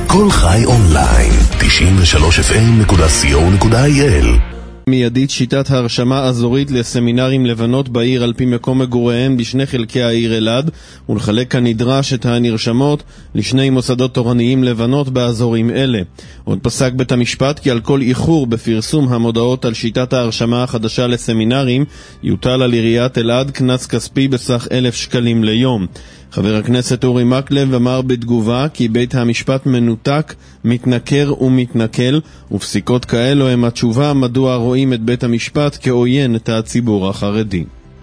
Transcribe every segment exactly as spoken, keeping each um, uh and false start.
כל חי אונליין, תשעים ושלוש אף אם נקודה סי או נקודה איי אל. מיידית שיטת הרשמה אזורית לסמינרים לבנות בעיר על פי מקום מגוריהם בשני חלקי העיר אלעד, ולחלק כנדרש את הנרשמות לשני מוסדות תורניים לבנות באזורים אלה. עוד פסק בית המשפט כי על כל איחור בפרסום המודעות על שיטת ההרשמה החדשה לסמינרים יוטל על עיריית אלעד קנס כספי בסך אלף שקלים ליום. חבר הכנסת אורי מקלב אמר בתגובה כי בית המשפט מנותק, מתנכר ומתנכל, ופסיקות כאלו הם התשובה מדוע רואים את בית המשפט כעוין את הציבור החרדי.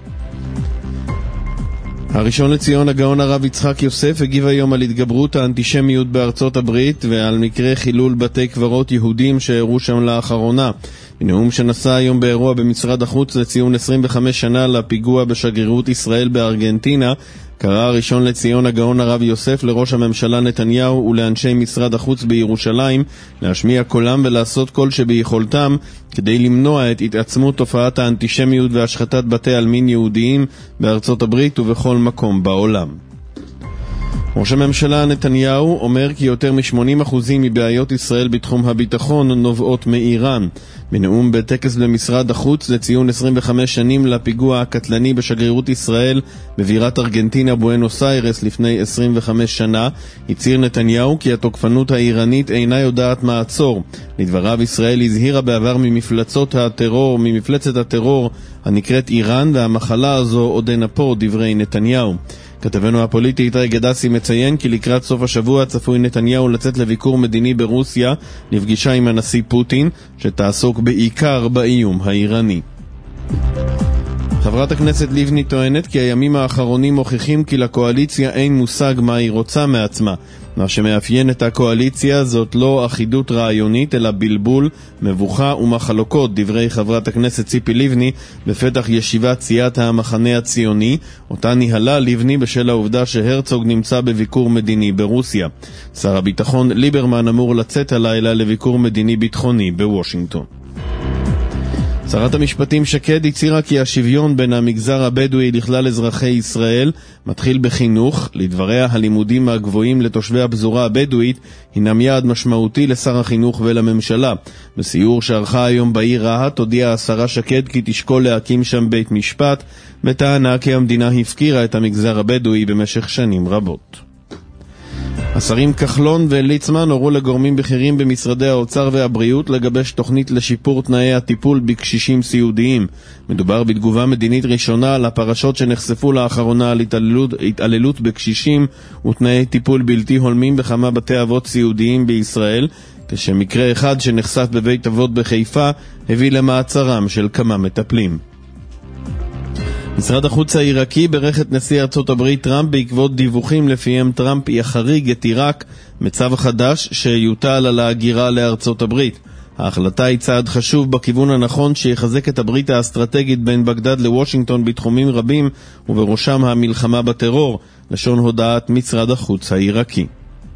הראשון לציון הגאון הרב יצחק יוסף הגיב היום על התגברות האנטישמיות בארצות הברית ועל מקרה חילול בתי קברות יהודים שהראו שם לאחרונה. בנאום שנשא היום באירוע במשרד החוץ לציון עשרים וחמש שנה לפיגוע בשגרירות ישראל בארגנטינה, קרא הראשון לציון הגאון הרב יוסף לראש הממשלה נתניהו ולאנשי משרד החוץ בירושלים להשמיע קולם ולעשות כל שביכולתם כדי למנוע את התעצמות תופעת האנטישמיות והשחתת בתי עלמין יהודיים בארצות הברית ובכל מקום בעולם. ראש הממשלה נתניהו אומר כי יותר מ-שמונים אחוז מבעיות ישראל בתחום הביטחון נובעות מאיראן. בנאום בטקס במשרד החוץ לציון עשרים וחמש שנים לפיגוע הקטלני בשגרירות ישראל בבירת ארגנטינה בואנוס איירס לפני עשרים וחמש שנה, הצהיר נתניהו כי התוקפנות האיראנית אינה יודעת מעצור. לדבריו, ישראל הזהירה בעבר ממפלצות הטרור, ממפלצת הטרור הנקראת איראן, והמחלה הזו עודנה פה, דברי נתניהו. כתבנו הפוליטי איתי גדסי מציין כי לקראת סוף השבוע צפוי נתניהו לצאת לביקור מדיני ברוסיה לפגישה עם הנשיא פוטין שתעסוק בעיקר באיום האיראני. חברת הכנסת לבני טוענת כי הימים האחרונים מוכיחים כי לקואליציה אין מושג מה היא רוצה מעצמה. מה שמאפיין את הקואליציה זאת לא אחידות רעיונית אלא בלבול, מבוכה ומחלוקות, דברי חברת הכנסת ציפי לבני בפתח ישיבת סיעת המחנה הציוני, אותה ניהלה לבני בשל העובדה שהרצוג נמצא בביקור מדיני ברוסיה. שר הביטחון ליברמן אמור לצאת הלילה לביקור מדיני ביטחוני בוושינגטון. שרת המשפטים שקד הצהירה כי השוויון בין המגזר הבדואי לכלל אזרחי ישראל מתחיל בחינוך. לדבריה, הלימודים הגבוהים לתושבי הפזורה הבדואית הינם יעד משמעותי לשר החינוך ולממשלה. בסיור שערכה היום בעיר רהט הודיעה השרה שקד כי תשקול להקים שם בית משפט, בטענה כי המדינה הפקירה את המגזר הבדואי במשך שנים רבות. השרים כחלון וליצמן הורו לגורמים בכירים במשרדי האוצר והבריאות לגבש תוכנית לשיפור תנאי הטיפול בקשישים סיעודיים. מדובר בתגובה מדינית ראשונה על הפרשות שנחשפו לאחרונה על התעללות, התעללות בקשישים ותנאי טיפול בלתי הולמים בכמה בתי אבות סיעודיים בישראל, כשמקרה אחד שנחשף בבית אבות בחיפה הביא למעצרם של כמה מטפלים. משרד החוץ העיראקי ברך את נשיא ארצות הברית טראמפ בעקבות דיווחים לפיהם טראמפ יחריג את עיראק מצב חדש שיוטל על ההגירה לארצות הברית. ההחלטה היא צעד חשוב בכיוון הנכון שיחזק את הברית האסטרטגית בין בגדד לוושינגטון בתחומים רבים ובראשם המלחמה בטרור, לשון הודעת משרד החוץ העיראקי.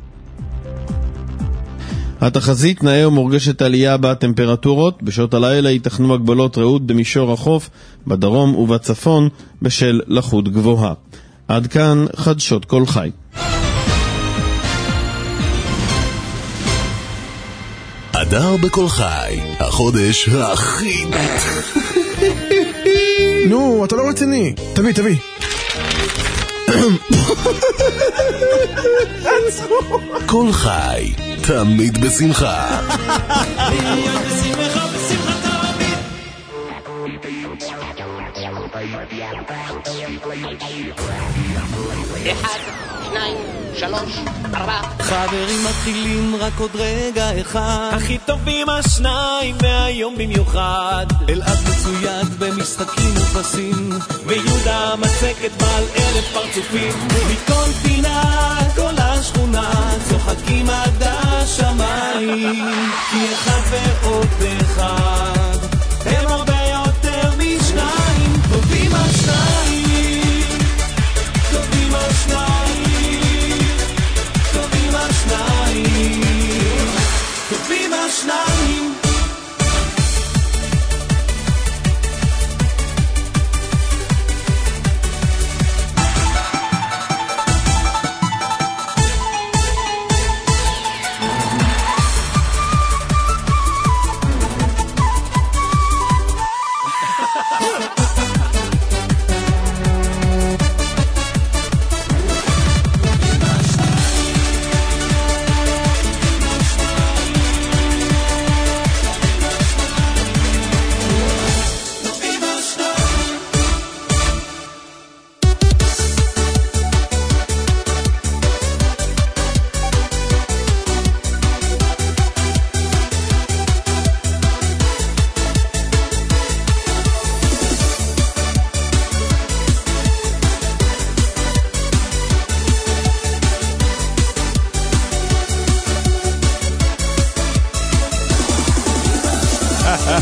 התחזית נאה ומורגשת עלייה בטמפרטורות, בשעות הלילה ייתכנו הגבלות רעות במישור החוף, בדרום ובצפון בשל לחות גבוהה. עד כאן חדשות כל חי. אדר בכל חי, החודש הכי נו, אתה לא רציני. תביא, תביא. כל חי, תמיד בשמחה. אחד, שניים, שלוש, ארבע. חברים מתחילים רק עוד רגע אחד, הכי טובים השניים מהיום במיוחד. אלעד מצויד במשחקים ופסים, ויהודה מצקת בעל אלף פרצופים. מכל פינה כל השכונה צוחקים עד השמיים, כי אחד ועוד אחד הם הרבה יותר משניים. טובים השניים, טובים השניים, טובים השניים, טובים השניים.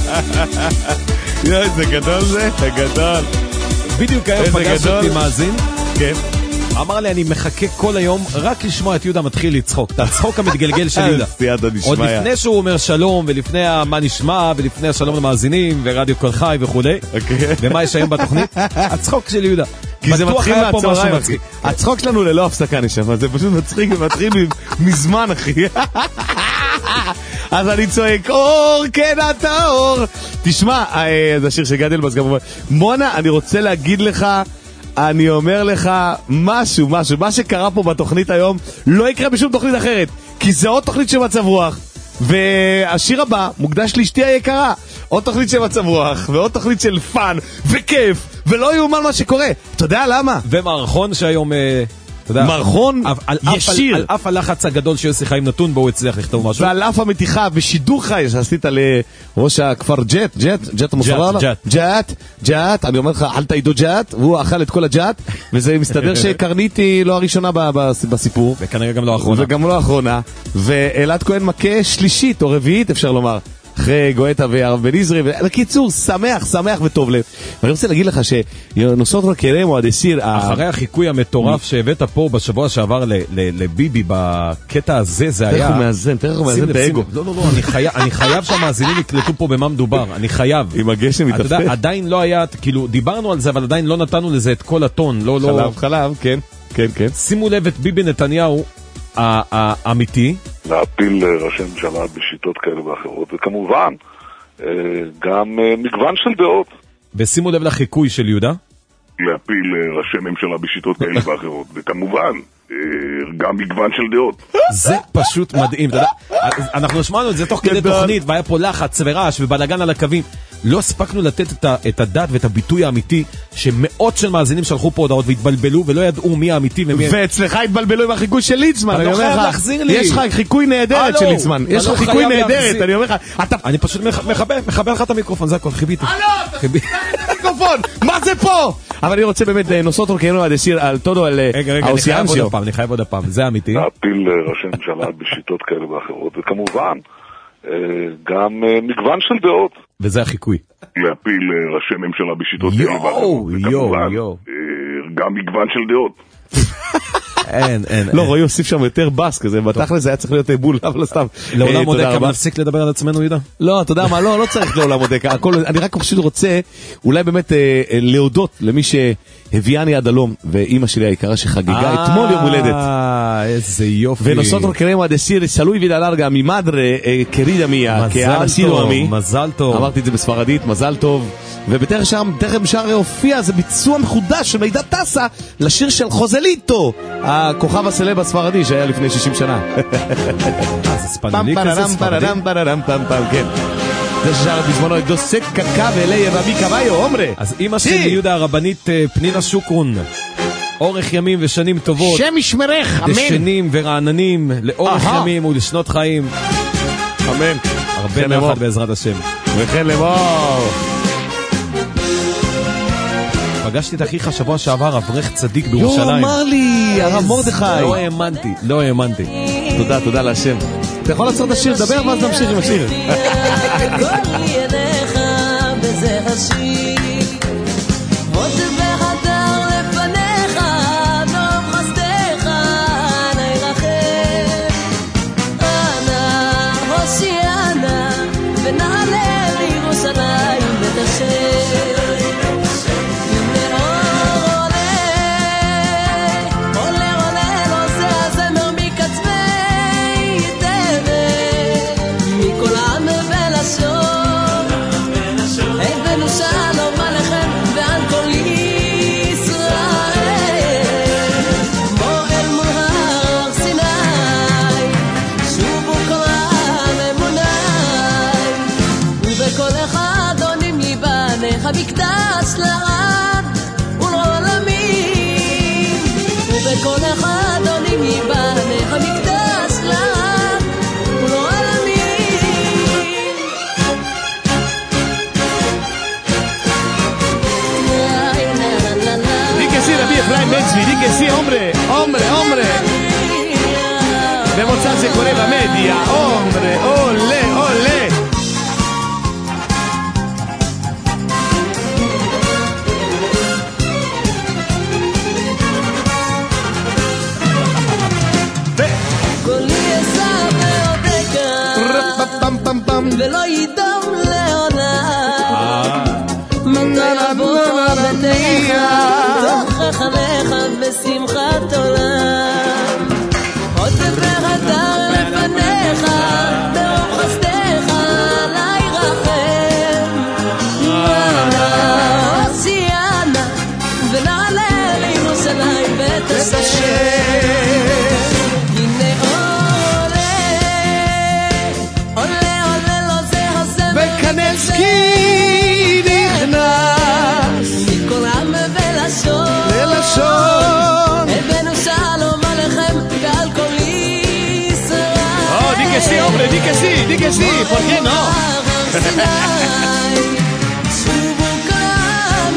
יואי, זה גדול זה, זה גדול. בדיוק היום פגש אותי מאזין. כן. אמר לי, אני מחכה כל היום רק לשמוע את יהודה מתחיל לצחוק. את הצחוק המתגלגל של יהודה. עוד לפני שהוא אומר שלום, ולפני מה נשמע, ולפני השלום למאזינים, ורדיו כל חי וכו'. ומה יש היום בתוכנית? הצחוק של יהודה. כי זה מתחיל מהצהריים, אחי. הצחוק שלנו ללא הפסקה נשמע, זה פשוט מצחיק ומתחיל מזמן, אחי. אז אני צועק, אור, כן אתה אור. תשמע, זה השיר של גדלבאס גם אומר, מונה, אני רוצה להגיד לך, אני אומר לך משהו, משהו, מה שקרה פה בתוכנית היום לא יקרה בשום תוכנית אחרת, כי זה עוד תוכנית של מצב רוח, והשיר הבא מוקדש לאשתי היקרה, עוד תוכנית של מצב רוח, ועוד תוכנית של פאן, וכיף, ולא יאומן מה שקורה. אתה יודע למה? ומערכון שהיום... מערכון ישיר. על אף הלחץ הגדול שיוסי חיים נתון בו הוא הצליח לכתוב משהו. ועל אף המתיחה ושידור חי שעשית לראש הכפר ג'ט, ג'ט, ג'ט המוסרלה. ג'ט, ג'ט, ג'ט, אני אומר לך, אל תעידו ג'ט, והוא אכל את כל הג'ט, וזה מסתדר שקרניתי לא הראשונה בסיפור. וכנראה גם לא האחרונה. וגם לא האחרונה. ואלעד כהן מכה שלישית או רביעית, אפשר לומר. אחרי גואטה והרב בן עזרי, בקיצור, שמח, שמח וטוב לב. ואני רוצה להגיד לך שנוסות קרמו עד הסיר... אחרי החיקוי המטורף שהבאת פה בשבוע שעבר לביבי, בקטע הזה, זה היה... תראה הוא מאזן, תראה הוא מאזן באגו. לא, לא, לא, אני חייב שהמאזינים יקלטו פה במה מדובר, אני חייב. עם הגשם מתאפת. אתה יודע, עדיין לא היה, כאילו, דיברנו על זה, אבל עדיין לא נתנו לזה את כל הטון. חלב, חלב, כן, כן, כן. שימו לב את ביבי נתניהו, האמיתי, להפיל ראשי ממשלה בשיטות כאלה ואחרות, וכמובן גם מגוון של דעות. ושימו לב לחיקוי של יהודה, להפיל ראשי ממשלה בשיטות כאלה ואחרות, וכמובן גם מגוון של דעות. זה פשוט מדהים. אנחנו שמענו את זה תוך כדי תוכנית, והיה פה לחץ ורעש ובלגן על הקווים. לא הספקנו לתת את הדת ואת הביטוי האמיתי, שמאות של מאזינים שלחו פה הודעות והתבלבלו ולא ידעו מי האמיתי ומי... ואצלך התבלבלו עם החיקוי של ליצמן. אתה לא חייב להחזיר לי. יש לך חיקוי נהדרת של ליצמן. יש לך חיקוי נהדרת, אני אומר לך. אני פשוט מחבר לך את המיקרופון, זה הכל, חיביתי. הלו, המיקרופון, מה זה פה? אבל אני רוצה באמת נוסות רוקנו עד הסיר על תודו על האוסיאנסיו. אני חייב עוד הפעם, זה אמיתי. להפיל ראשי ממשלה בשיטות כאלה ואחרות, וכמובן גם מגוון של דעות. וזה החיקוי. להפיל ראשי ממשלה בשיטות כאלה ואחרות, וכמובן גם מגוון של דעות. אין, אין. לא, רואי הוסיף שם יותר בס כזה, בתכל'ס זה היה צריך להיות בול, אבל סתם. לעולם מודק, אבל נפסיק לדבר על עצמנו, יהודה? לא, אתה יודע מה, לא, לא צריך לעולם מודק, אני רק פשוט רוצה, אולי באמת להודות למי שהביאני עד הלום, ואימא שלי היקרה שחגגה אתמול יום הולדת. אה, איזה יופי. וnosotros queremos decir salud y vida larga a mi madre querida mía, que ha nacido a mí. מזל טוב. אמרתי את זה בספרדית, מזל טוב. ובתכף שער הופיע, זה ביצוע מחודש של מידע טסה לשיר של חוזליטו, הכוכב הסלב הספרדי שהיה לפני שישים שנה. זה ספנולי כזה ספרדי? כן. זה ששר בזמנו את דוסק קקה ואלי רבי קבאיו, אומרה. אז אמא של יהודה הרבנית פנינה שוקרון, אורך ימים ושנים טובות, שם ישמרך, אמן. דשנים ורעננים, לאורך ימים ולשנות חיים, אמן. הרבה נחת בעזרת השם. וכן לאמור. פגשתי את אחיך שבוע שעבר, אברך צדיק בירושלים. יו, אמר לי, הרב מרדכי. לא האמנתי, לא האמנתי. תודה, תודה להשם. אתה יכול לעצור את השיר, דבר ואז נמשיך עם השיר. המקדש לעד ולעולמים, ובכל אחד עולים ייבנה המקדש לעד ולעולמים. Di que sí, David Efraín Metzli, di que sí, hombre, hombre, hombre. Demostranze con la media, hombre, ole, ole. ולא יידום לעולם. מתי יבוא ביתך, תוכח עליך בשמחת עולם. עוד והדר לפניך, ברוך חסדך עלי רחם. נעלה הוציאנה, ונעלה לירושלים בית השם. הנה עולה, עולה עולה לו זה הזמר וקנצקי נכנס מכל עם ולשון, ללשון הבאנו שלום עליכם ועל כל ישראל. Oh, di che sì, hombre, di che sì, di che sì, ¿por qué no? שובו כולם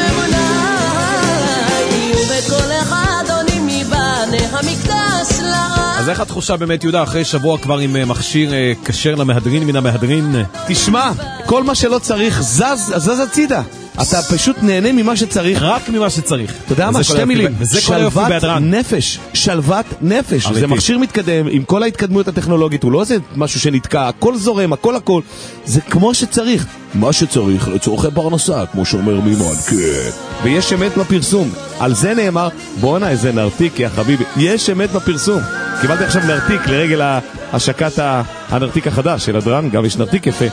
אמוני, ובכל אחד עונים מבני המקדש לעם. אז איך התחושה באמת, יהודה, אחרי שבוע כבר עם מכשיר כשר למהדרין מן המהדרין? תשמע, כל מה שלא צריך זז, זז הצידה. אתה פשוט נהנה ממה שצריך. רק ממה שצריך. אתה יודע מה? שתי מילים. שלוות נפש. שלוות נפש. זה מכשיר מתקדם עם כל ההתקדמות הטכנולוגית. הוא לא עושה משהו שנתקע. הכל זורם, הכל הכל. זה כמו שצריך. מה שצריך לצורכי פרנסה, כמו שאומר מימון. כן. ויש אמת בפרסום. על זה נאמר, בואנה איזה נרתיק, יא חביבי. יש אמת בפרסום. קיבלתי עכשיו נרתיק לרגל השקת הנרתיק החדש של הדרן. גם יש נרתיק יפה.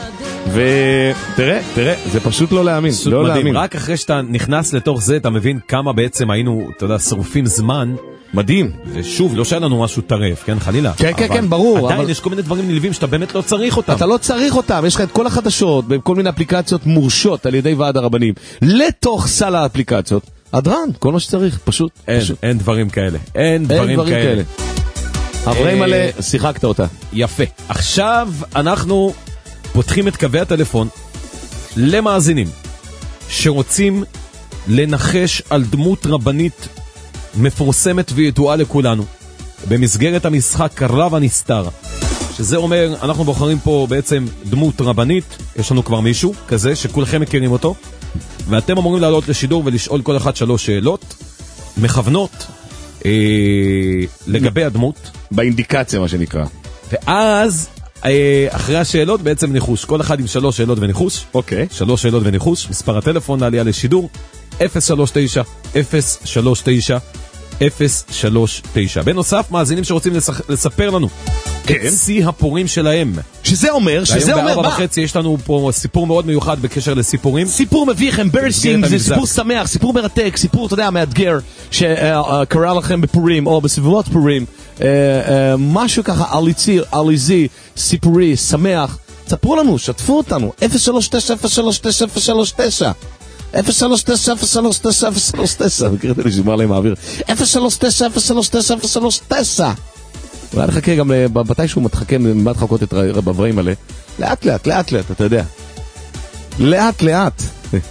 ותראה, תראה, זה פשוט לא להאמין, לא להאמין. רק אחרי שאתה נכנס לתוך זה, אתה מבין כמה בעצם היינו, אתה יודע, שרופים זמן. מדהים. ושוב, לא שהיה לנו משהו טרף, כן, חלילה. כן, כן, כן, ברור. עדיין יש כל מיני דברים נלווים שאתה באמת לא צריך אותם. אתה לא צריך אותם, יש לך את כל החדשות, בכל מיני אפליקציות מורשות על ידי ועד הרבנים, לתוך סל האפליקציות. הדרן, כל מה שצריך, פשוט. אין דברים כאלה. אין דברים כאלה. אברהם מלא, שיחקת אותה. יפה. עכשיו אנחנו פותחים את קווי הטלפון למאזינים שרוצים לנחש על דמות רבנית מפורסמת וידועה לכולנו במסגרת המשחק רב הנסתר, שזה אומר אנחנו בוחרים פה בעצם דמות רבנית. יש לנו כבר מישהו כזה שכולכם מכירים אותו, ואתם אמורים לעלות לשידור ולשאול כל אחד שלוש שאלות מכוונות אה, לגבי הדמות באינדיקציה, מה שנקרא. ואז אחרי השאלות בעצם ניחוש, כל אחד עם שלוש שאלות וניחוש. אוקיי. שלוש שאלות וניחוש. מספר הטלפון לעלייה לשידור אפס שלוש תשע אפס שלוש תשע אפס שלוש תשע. בנוסף, מאזינים שרוצים לספר לנו את שיא הפורים שלהם, שזה אומר, שזה אומר בארבע וחצי יש לנו פה סיפור מאוד מיוחד בקשר לסיפורים. סיפור מביא לכם ברסינג, זה סיפור שמח, סיפור מרתק, סיפור, אתה יודע, מאתגר שקרה לכם בפורים או בסביבות פורים, משהו ככה עליזי, עליזי, סיפורי, שמח. תספרו לנו, שתפו אותנו. אפס שלוש תשע אפס שלוש תשע אפס שלוש תשע אפס שלוש תשע אפס שלוש תשע אפס שלוש תשע. מכיר את לי שמר להם האוויר. אפס שלוש תשע אפס שלוש תשע אפס שלוש תשע. אולי נחכה גם בתי שהוא מתחכה, נלמד חכות את רבברים מלא. לאט לאט, לאט לאט, אתה יודע. לאט לאט.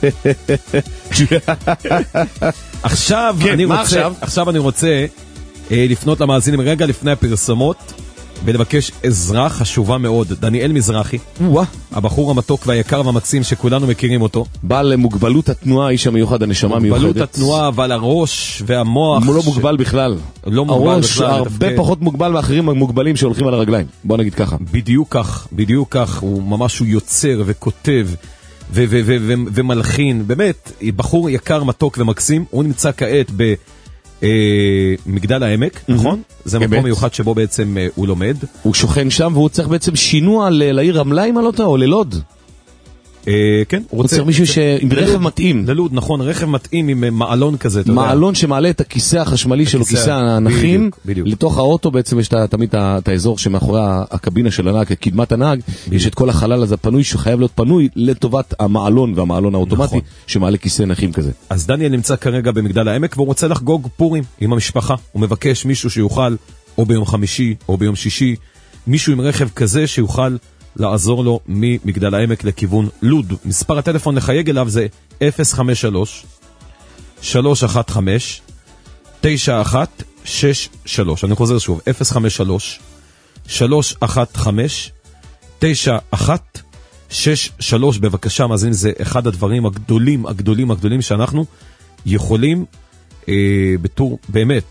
עכשיו אני רוצה, עכשיו אני רוצה לפנות למאזינים רגע לפני הפרסומות ולבקש עזרה חשובה מאוד. דניאל מזרחי, הבחור המתוק והיקר והמקסים שכולנו מכירים אותו, בעל מוגבלות התנועה, איש המיוחד, הנשמה מיוחדת. מוגבלות התנועה, אבל הראש והמוח הוא לא מוגבל בכלל. לא מוגבל הראש בכלל. הרבה פחות מוגבל מאחרים המוגבלים שהולכים על הרגליים. בוא נגיד ככה. בדיוק כך, בדיוק כך. הוא ממש, הוא יוצר וכותב ו- ו- ו- ו- ומלחין. באמת, בחור יקר, מתוק ומקסים. הוא נמצא כעת ב... מגדל העמק, נכון? זה מקום מיוחד שבו בעצם הוא לומד. הוא שוכן שם והוא צריך בעצם שינוע לעיר רמלה אם לא טועה, או ללוד. כן, הוא צריך מישהו עם רכב מתאים. ללוד, נכון, רכב מתאים עם מעלון כזה. מעלון שמעלה את הכיסא החשמלי שלו, כיסא הנכים, לתוך האוטו בעצם יש תמיד את האזור שמאחורי הקבינה של הנהג, קדמת הנהג, יש את כל החלל הזה פנוי, שחייב להיות פנוי לטובת המעלון והמעלון האוטומטי שמעלה כיסא נכים כזה. אז דניאל נמצא כרגע במגדל העמק והוא רוצה לחגוג פורים עם המשפחה. הוא מבקש מישהו שיוכל, או ביום חמישי או ביום שישי, מישהו עם רכב כזה שיוכל לעזור לו ממגדל העמק לכיוון לוד. מספר הטלפון לחייג אליו זה אפס חמש שלוש שלוש אחת חמש תשע אחת שש שלוש. אני חוזר שוב, אפס חמש שלוש שלוש אחת חמש תשע אחת שש שלוש. בבקשה מאזין, זה אחד הדברים הגדולים הגדולים הגדולים שאנחנו יכולים אה, בתור באמת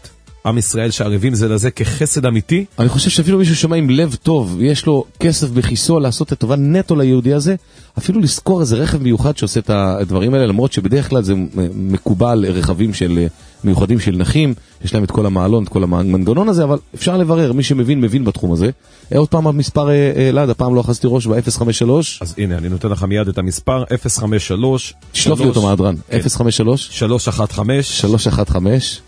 עם ישראל שערבים זה לזה כחסד אמיתי. אני חושב שאפילו מישהו שומע עם לב טוב, יש לו כסף בכיסו לעשות את טובה נטו ליהודי הזה, אפילו לזכור איזה רכב מיוחד שעושה את הדברים האלה, למרות שבדרך כלל זה מקובל רכבים של מיוחדים של נכים, יש להם את כל המעלון, את כל המנגנון הזה, אבל אפשר לברר, מי שמבין, מבין בתחום הזה. עוד פעם המספר אלעד, הפעם לא אחזתי ראש ב-אפס חמש שלוש. אז הנה, אני נותן לך מיד את המספר, אפס חמש שלוש. תשלוף לי אותו מהדרן, אפס חמש שלוש. שלוש אחת חמש. שלוש אחת חמש.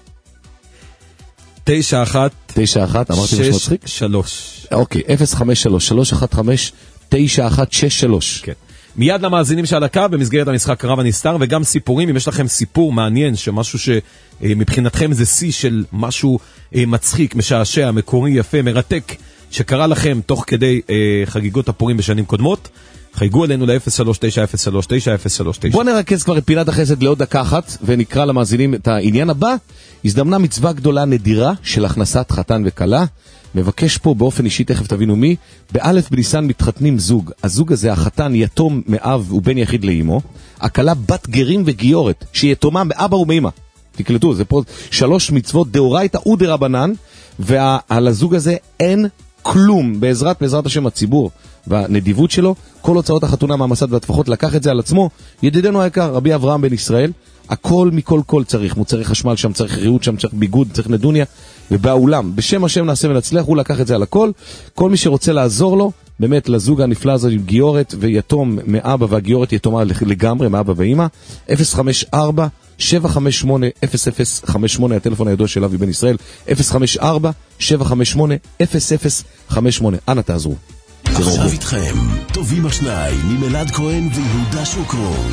תשע אחת. תשע אחת, אמרתי משהו מצחיק? שש שלוש. אוקיי, אפס חמש שלוש, שלוש אחת חמש, תשע אחת שש שלוש. כן. מיד למאזינים שעל הקו במסגרת המשחק רב הנסתר, וגם סיפורים, אם יש לכם סיפור מעניין, שמשהו שמבחינתכם זה סי של משהו מצחיק, משעשע, מקורי, יפה, מרתק, שקרה לכם תוך כדי חגיגות הפורים בשנים קודמות, חייגו אלינו ל-אפס שלוש תשע אפס שלוש תשע אפס שלוש תשע. בוא נרכז כבר את פינת החסד לעוד דקה אחת, ונקרא למאזינים את העניין הבא. הזדמנה מצווה גדולה נדירה של הכנסת חתן וכלה. מבקש פה באופן אישי, תכף תבינו מי, באלף בניסן מתחתנים זוג. הזוג הזה, החתן יתום מאב ובן יחיד לאמו, הכלה בת גרים וגיורת, שהיא יתומה מאבא ומאמא. תקלטו, זה פה שלוש מצוות דאורייתא ודרבנן, ועל הזוג הזה אין כלום, בעזרת, בעזרת השם הציבור והנדיבות שלו, כל הוצאות החתונה מהמסד והטפחות לקח את זה על עצמו. ידידנו היקר, רבי אברהם בן ישראל, הכל מכל כל צריך, מוצרי חשמל שם, צריך ריהוט שם, צריך ביגוד, צריך נדוניה, ובאולם, בשם השם נעשה ונצליח, הוא לקח את זה על הכל. כל מי שרוצה לעזור לו, באמת לזוג הנפלא הזה, גיורת ויתום מאבא, והגיורת יתומה לגמרי, מאבא ואמא, אפס חמש ארבע שבע חמש שמונה אפס אפס חמש שמונה, הטלפון הידוע של אבי בן ישראל, אפס חמש ארבע שבע חמש שמונה אפס אפס חמש שמונה. אנא תעזרו. עכשיו איתכם, טובים השניים עם אלעד כהן ויהודה שוקרון.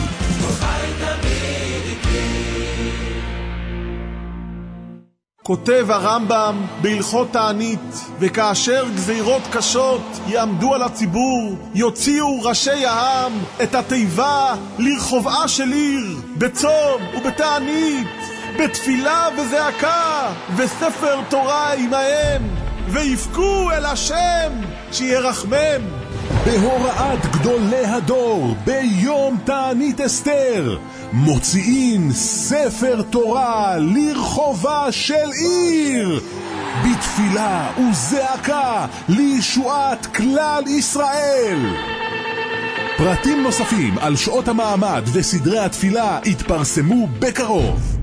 כותב הרמב"ם בהלכות תענית, וכאשר גזירות קשות יעמדו על הציבור, יוציאו ראשי העם את התיבה לרחובעה של עיר, בצום ובתענית, בתפילה וזעקה, וספר תורה עמהם, ויפקו אל השם שירחמם. בהוראת גדולי הדור, ביום תענית אסתר, מוציאים ספר תורה לרחובה של עיר, בתפילה וזעקה לישועת כלל ישראל. פרטים נוספים על שעות המעמד וסדרי התפילה יתפרסמו בקרוב.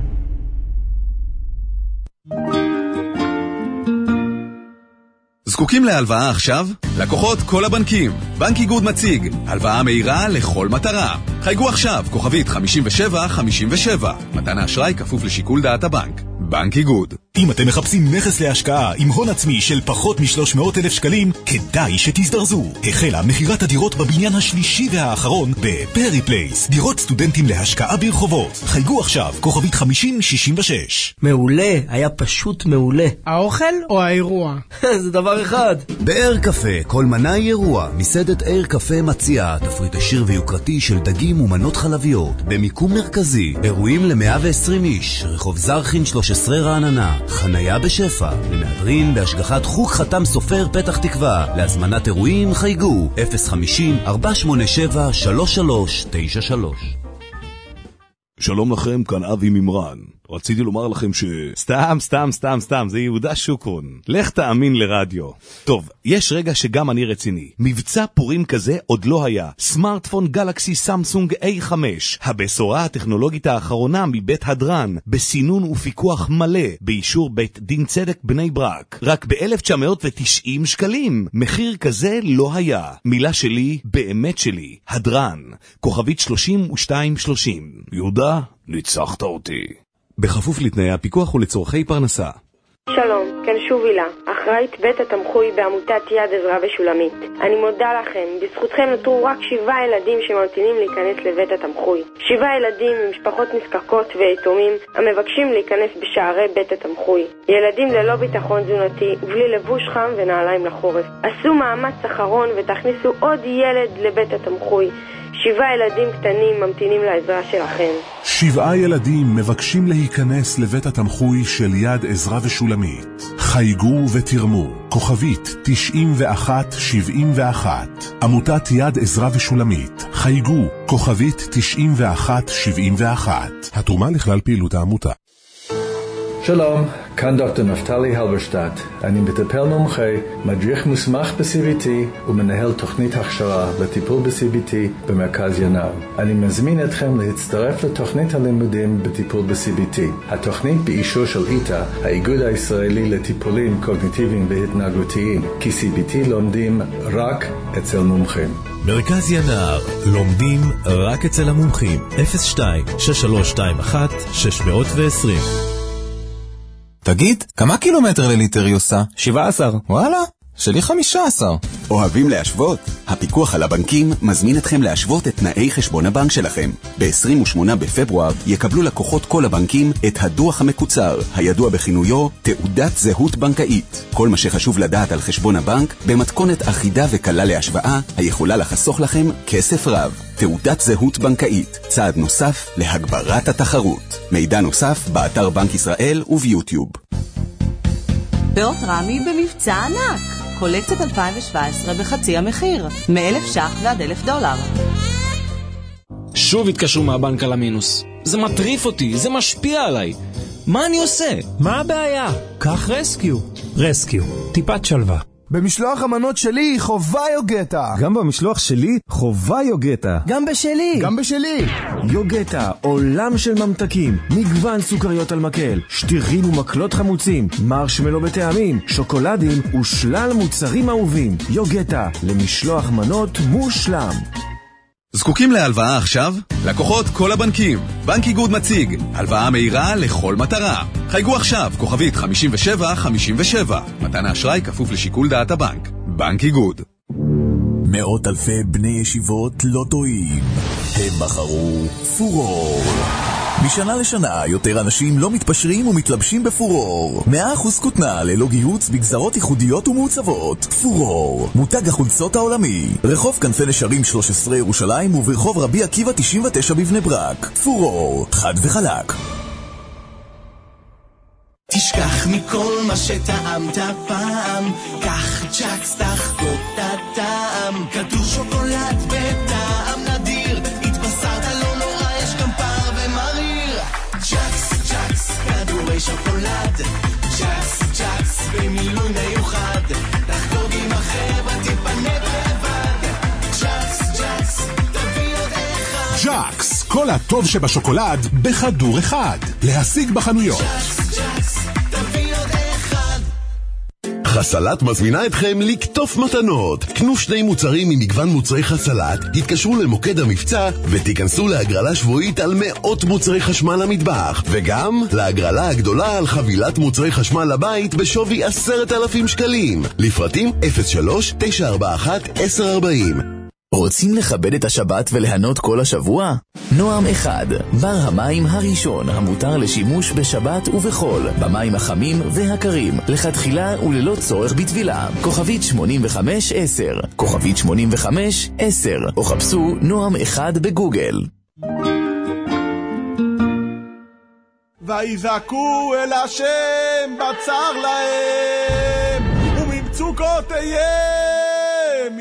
זקוקים להלוואה עכשיו? לקוחות כל הבנקים. בנק איגוד מציג הלוואה מהירה לכל מטרה. חייגו עכשיו, כוכבית חמישים ושבע חמישים ושבע. מתן האשראי כפוף לשיקול דעת הבנק. בנק איגוד. אם אתם מחפשים נכס להשקעה עם הון עצמי של פחות מ-שלוש מאות אלף שקלים, כדאי שתזדרזו. החלה מחירת הדירות בבניין השלישי והאחרון בפרי פלייס. דירות סטודנטים להשקעה ברחובות. חייגו עכשיו, כוכבית חמישים שישים ושש. מעולה, היה פשוט מעולה. האוכל או האירוע? זה דבר אחד. באר קפה, כל מנה היא אירוע. מסעדת עיר קפה מציעה תפריט עשיר ויוקרתי של דגים ומנות חלביות. במיקום מרכזי, אירועים ל-מאה ועשרים איש. רחוב זרחין שלוש עשרה רעננה. חנייה בשפע. למהדרין בהשגחת חוג חתם סופר פתח תקווה. להזמנת אירועים חייגו אפס חמישים ארבע שמונה שבע שלוש שלוש תשע שלוש. שלום לכם, כאן אבי ממרן. רציתי לומר לכם ש... סתם, סתם, סתם, סתם, זה יהודה שוקרון. לך תאמין לרדיו. טוב, יש רגע שגם אני רציני. מבצע פורים כזה עוד לא היה. סמארטפון גלקסי סמסונג איי חמש. הבשורה הטכנולוגית האחרונה מבית הדרן. בסינון ופיקוח מלא. באישור בית דין צדק בני ברק. רק ב-אלף תשע מאות ותשעים שקלים. מחיר כזה לא היה. מילה שלי, באמת שלי. הדרן. כוכבית שלושים ושתיים שלושים. יהודה, ניצחת אותי. בכפוף לתנאי הפיקוח ולצורכי פרנסה. שלום, כאן שוב הילה, אחראית בית התמחוי בעמותת יד עזרא ושולמית. אני מודה לכם, בזכותכם נותרו רק שבעה ילדים שממתינים להיכנס לבית התמחוי. שבעה ילדים ממשפחות נזקקות ויתומים המבקשים להיכנס בשערי בית התמחוי. ילדים ללא ביטחון תזונתי ובלי לבוש חם ונעליים לחורף. עשו מאמץ אחרון ותכניסו עוד ילד לבית התמחוי. שבעה ילדים קטנים ממתינים לעזרה שלכם. שבעה ילדים מבקשים להיכנס לבית התמחוי של יד עזרא ושולמית. חייגו ותרמו. כוכבית תשעים ואחת שבעים ואחת. עמותת יד עזרא ושולמית. חייגו. כוכבית תשעים ואחת שבעים ואחת. התרומה לכלל פעילות העמותה. שלום, כאן דוקטור נפתלי הלברשטט. אני מטפל מומחה, מדריך מוסמך ב-סי בי טי ומנהל תוכנית הכשרה לטיפול ב-סי בי טי במרכז ינב. אני מזמין אתכם להצטרף לתוכנית הלימודים בטיפול ב-סי בי טי. התוכנית באישור של איטה, האיגוד הישראלי לטיפולים קוגניטיביים והתנהגותיים, כי סי בי טי לומדים רק אצל מומחים. מרכז ינער, לומדים רק אצל המומחים. אפס שתיים שש שלוש שתיים אחת שש עשרים. תגיד, כמה קילומטר לליטר היא עושה? שבע עשרה. וואלה, שלי חמישה עשר. אוהבים להשוות? הפיקוח על הבנקים מזמין אתכם להשוות את תנאי חשבון הבנק שלכם. ב-עשרים ושמונה בפברואר יקבלו לקוחות כל הבנקים את הדוח המקוצר, הידוע בכינויו תעודת זהות בנקאית. כל מה שחשוב לדעת על חשבון הבנק במתכונת אחידה וקלה להשוואה, היכולה לחסוך לכם כסף רב. תעודת זהות בנקאית, צעד נוסף להגברת התחרות. מידע נוסף באתר בנק ישראל וביוטיוב. פאות רמי במבצע ענק. קולקציית אלפיים שבע עשרה בחצי המחיר, מאלף שח ועד אלף דולר. שוב התקשרו מהבנק על המינוס. זה מטריף אותי, זה משפיע עליי. מה אני עושה? מה הבעיה? קח רסקיו. רסקיו, טיפת שלווה. במשלוח המנות שלי חובה יוגטה. גם במשלוח שלי חובה יוגטה. גם בשלי. גם בשלי. יוגטה, עולם של ממתקים, מגוון סוכריות על מקל, שטיחים ומקלות חמוצים, מרשמלו בטעמים, שוקולדים ושלל מוצרים אהובים. יוגטה, למשלוח מנות מושלם. זקוקים להלוואה עכשיו? לקוחות כל הבנקים. בנק איגוד מציג הלוואה מהירה לכל מטרה. חייגו עכשיו, כוכבית חמישים ושבע חמישים ושבע. מתן האשראי כפוף לשיקול דעת הבנק. בנק איגוד. מאות אלפי בני ישיבות לא טועים. הם בחרו פורור. משנה לשנה יותר אנשים לא מתפשרים ומתלבשים בפורור. מאה אחוז כותנה ללא גיהוץ בגזרות ייחודיות ומעוצבות. פורור, מותג החולצות העולמי. רחוב כנפי נשרים שלוש עשרה ירושלים וברחוב רבי עקיבא תשעים ותשע בבני ברק. פורור, חד וחלק. תשכח מכל מה שטעמת פעם, קח צ'קס תחגוג את הטעם. כדור שוקולד בטעם נדיר, התבשרת לא נורא, יש גם פר ומריר. צ'קס, צ'קס, כדורי שוקולד, צ'קס, צ'קס, במילוי מיוחד. תחגוג עם החבר'ה, תתפנק לבד. צ'קס, צ'קס, תביא עוד אחד. צ'קס, כל הטוב שבשוקולד בכדור אחד. להשיג בחנויות. חסלת מזמינה אתכם לקטוף מתנות. קנו שני מוצרים ממגוון מוצרי חסלת, התקשרו למוקד המבצע ותיכנסו להגרלה שבועית על מאות מוצרי חשמל למטבח, וגם להגרלה הגדולה על חבילת מוצרי חשמל לבית בשווי עשרת אלפים שקלים. לפרטים אפס שלוש תשע ארבע אחת עשר ארבעים. רוצים לכבד את השבת וליהנות כל השבוע? נועם אחד, בר המים הראשון המותר לשימוש בשבת ובחול, במים החמים והקרים, לכתחילה וללא צורך בטבילה. כוכבית שמונים וחמש עשר, כוכבית שמונים וחמש עשר, או חפשו נועם אחד בגוגל. ויזעקו אל השם בצר להם, וממצוקותיהם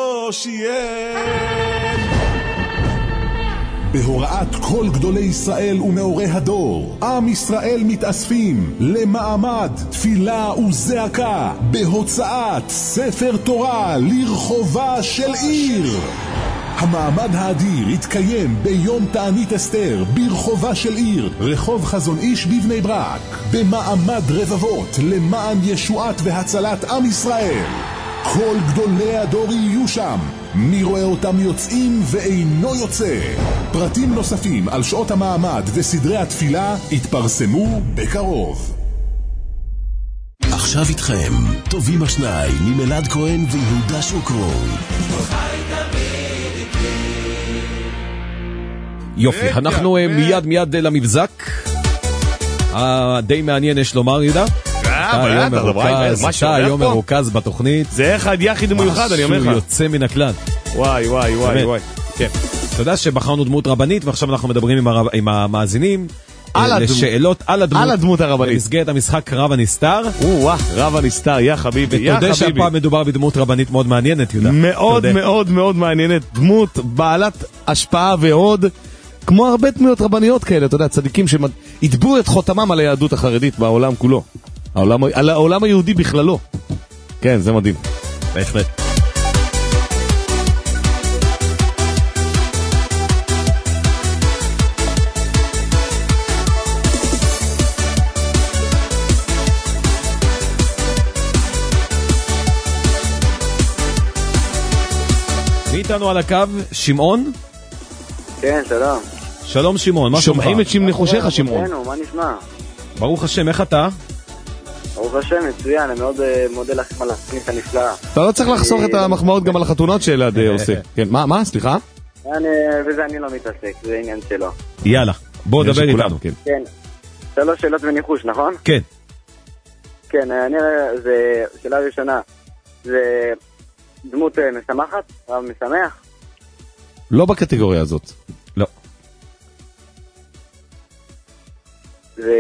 יושיעם. בהוראת כל גדולי ישראל ומאורי הדור, עם ישראל מתאספים למעמד תפילה וזעקה בהוצאת ספר תורה לרחובה של עיר. המעמד האדיר יתקיים ביום תענית אסתר ברחובה של עיר, רחוב חזון איש בבני ברק, במעמד רבבות למען ישועת והצלת עם ישראל. כל גדולי הדור יהיו שם, מי רואה אותם יוצאים ואינו יוצא. פרטים נוספים על שעות המעמד וסדרי התפילה יתפרסמו בקרוב. עכשיו איתכם, טובים השניים ממלעד כהן ויהודה שוקרון. יופי, אנחנו מיד מיד למבזק. די מעניין יש לומר, יהודה. אתה היום מרוכז, אתה היום מרוכז בתוכנית. זה אחד יחיד מיוחד, אני אומר לך. משהו יוצא מן הכלל. וואי וואי וואי וואי. כן. אתה יודע שבחרנו דמות רבנית, ועכשיו אנחנו מדברים עם המאזינים לשאלות על הדמות. על הדמות הרבנית. במסגרת המשחק רב הנסתר. וואו, רב הנסתר, יא חביבי, יא ותודה חביבי. שהפעם מדובר בדמות רבנית מאוד מעניינת, יהודה. מאוד מאוד מאוד מעניינת. דמות בעלת השפעה ועוד, כמו הרבה דמויות רבניות כאלה, אתה יודע, צדיקים שהטבעו את חותמם על היהדות החרדית בעולם כולו. העולם, על העולם היהודי בכללו. כן, זה מדהים. בהחלט. מי איתנו על הקו? שמעון? כן, שלום. שלום שמעון, מה שלומך? שומעים את שם ניחושיך, שמעון. מה נשמע? ברוך השם, איך אתה? ברוך השם, מצוין, אני מאוד מודה לכם על התוכנית הנפלאה. אתה לא צריך לחסוך את המחמאות גם על החתונות שאלעד עושה. כן, מה, מה, סליחה? וזה אני לא מתעסק, זה עניין שלו. יאללה, בוא דבר איתנו. כן, שלוש שאלות וניחוש, נכון? כן. כן, אני, זה שאלה ראשונה, זה דמות משמחת, רב משמח? לא בקטגוריה הזאת. לא. זה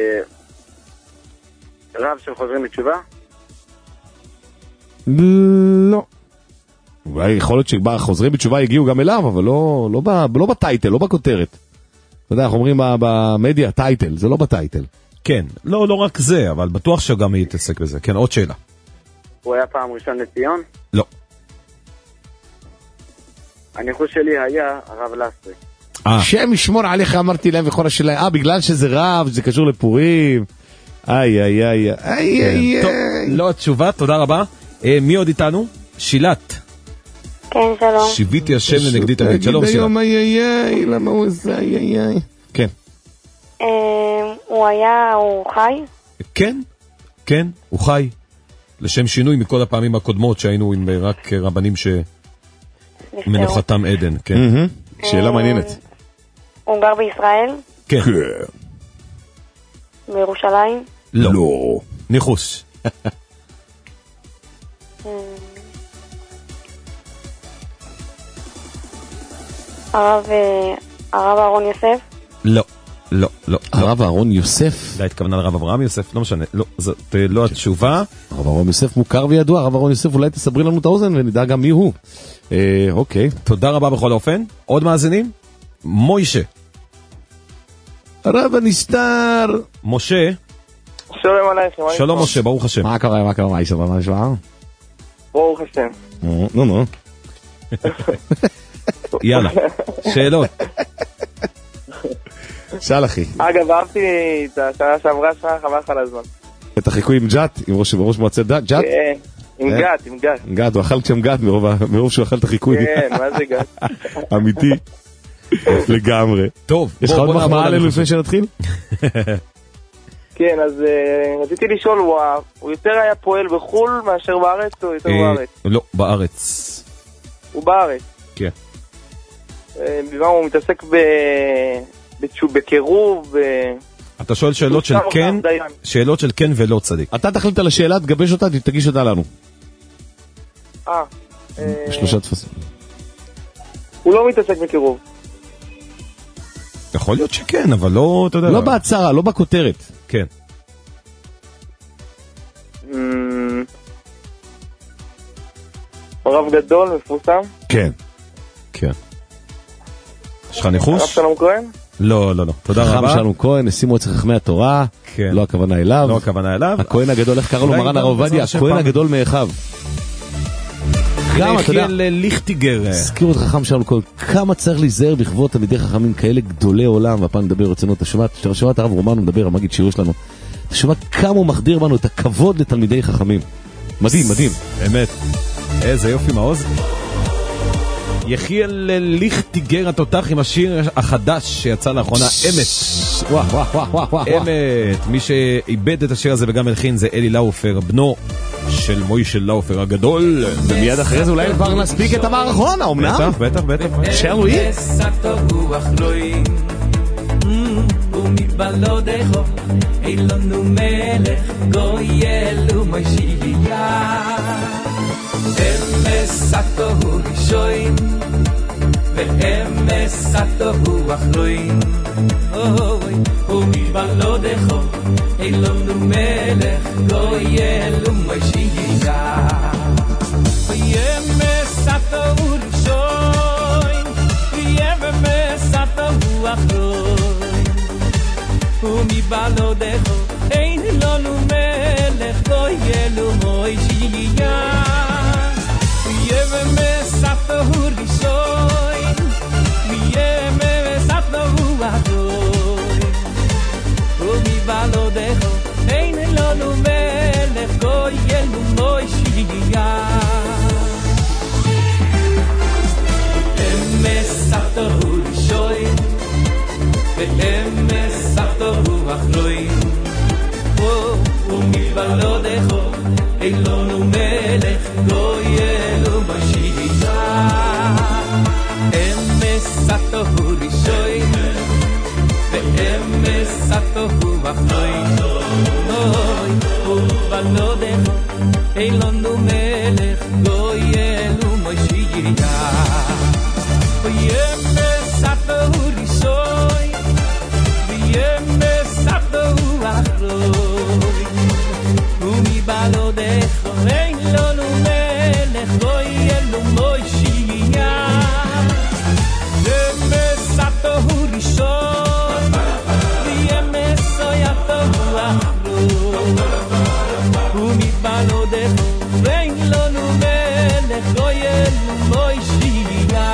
רב של חוזרים בתשובה? לא. אולי יכול להיות שחוזרים בתשובה הגיעו גם אליו, אבל לא, לא, לא בטייטל, לא בכותרת. אתה יודע, אנחנו אומרים במדיה, טייטל, זה לא בטייטל. כן, לא, לא רק זה, אבל בטוח שגם יתעסק בזה. כן, עוד שאלה. הוא היה פעם ראשון לציון? לא. הניחוש שלי היה הרב לסרי. שם ישמור עליך, אמרתי להם וכל השאלה, אה, בגלל שזה רב, זה קשור לפורים. איי, איי, איי, איי, איי. טוב, לא התשובה, תודה רבה. מי עוד איתנו? שילת. כן, שלום. שיביתי השם לנגדי תמיד. שלום שילת. היום, איי, איי, איי, למה הוא זה, איי, איי, איי. כן. הוא היה, הוא חי? כן, כן, הוא חי. לשם שינוי מכל הפעמים הקודמות שהיינו עם רק רבנים שמנוחתם עדן, כן. שאלה מעניינת. הוא גר בישראל? כן. בירושלים? לא. ניחוש. הרב אהרון יוסף? לא. לא, לא. הרב אהרון יוסף? לא התכוונה לרב אברהם יוסף, לא משנה. לא, זאת לא התשובה. הרב אהרון יוסף מוכר וידוע, הרב אהרון יוסף, אולי תסברי לנו את האוזן ונדע גם מי הוא. אוקיי. תודה רבה בכל אופן. עוד מאזינים? מוישה. הרב הנסתר. משה. שלום עלייכם. שלום משה, ברוך השם. מה קרה, מה קרה, מה יש מה יש מה? ברוך השם. נו, נו. יאללה, שאלות. שאל אחי. אגב, אהבתי את השנה שעברה שלך, חבל לך על הזמן. את החיקוי עם ג'אט, עם ראש מועצת ג'אט? כן, עם גאט, עם גאט. גאט, הוא אכל שם גאט מרוב שהוא אכל את החיקוי. כן, מה זה גאט? אמיתי. לגמרי. טוב, יש לך עוד מחמאה עלינו לפני שנתחיל? כן, אז רציתי לשאול, הוא יותר היה פועל בחול מאשר בארץ או יותר בארץ? לא, בארץ. הוא בארץ? כן. במה הוא מתעסק בקירוב? אתה שואל שאלות של כן, שאלות של כן ולא צדיק. אתה תחליט על השאלה, תגבש אותה, תגיש אותה לנו. אה. שלושה תפסים. הוא לא מתעסק בקירוב. יכול להיות שכן, אבל לא, אתה יודע. לא בהצהרה, לא בכותרת. כן. רב גדול, מפורסם? כן. כן. יש לך ניחוש? רב שלום כהן? לא, לא, לא. תודה רבה. חכם שלום כהן, נשיא מועצת חכמי התורה. כן. לא הכוונה אליו. לא הכוונה אליו. הכהן הגדול, איך קרא לו מרן הרב עובדיה? הכהן הגדול מאחיו. כמה, אתה יודע, ליכטיגר. הזכירו את חכם שלום כהן, כמה צריך להיזהר בכבוד תלמידי חכמים כאלה גדולי עולם, והפעם נדבר רצינות, אתה שומע את הרב רומנו מדבר, המגיד שיעור שלנו, אתה שומע כמה הוא מחדיר בנו את הכבוד לתלמידי חכמים. מדהים, מדהים. באמת. איזה יופי מעוז. יחיאל ליכטיגר התותח עם השיר החדש שיצא לאחרונה, אמת. וואו, וואו, וואו, וואו. אמת. מי שאיבד את השיר הזה וגם הלחין זה אלי לאופר, בנו של מוישה לאופר הגדול. ומיד אחרי זה אולי כבר נספיק את המערכון, האומנם? בטח, בטח, בטח. שלוי? ומתבלודךו אילונו מלך גויאלו מוישייה אמסתו הוא ראשון ואמסתו הוא אחרון ומתבלודךו אילונו מלך גויאלו מוישייה אמסתו הוא ראשון ואמסתו הוא אחרון ומבלודךו אין לנו מלך goyelu moishiya yeve me sapto hurisoy yeve me sapto huadoy o mi balo dejo ein lo no melech goyelu moishiya em sapto hurisoy em sapto huadoy ולא דחו אילונו מלך גויelu משיחה אמסתו הוא רישוי ואמסתו הוא אחרוי ולא דחו אילונו מלך גויelu משיחה אמסתו הוא רישוי ואמסתו הוא אחרוי balo dejo en lo numelech goyelu moishiya me sato hurishon me soyato achro umi balo dejo en lo numelech goyelu moishiya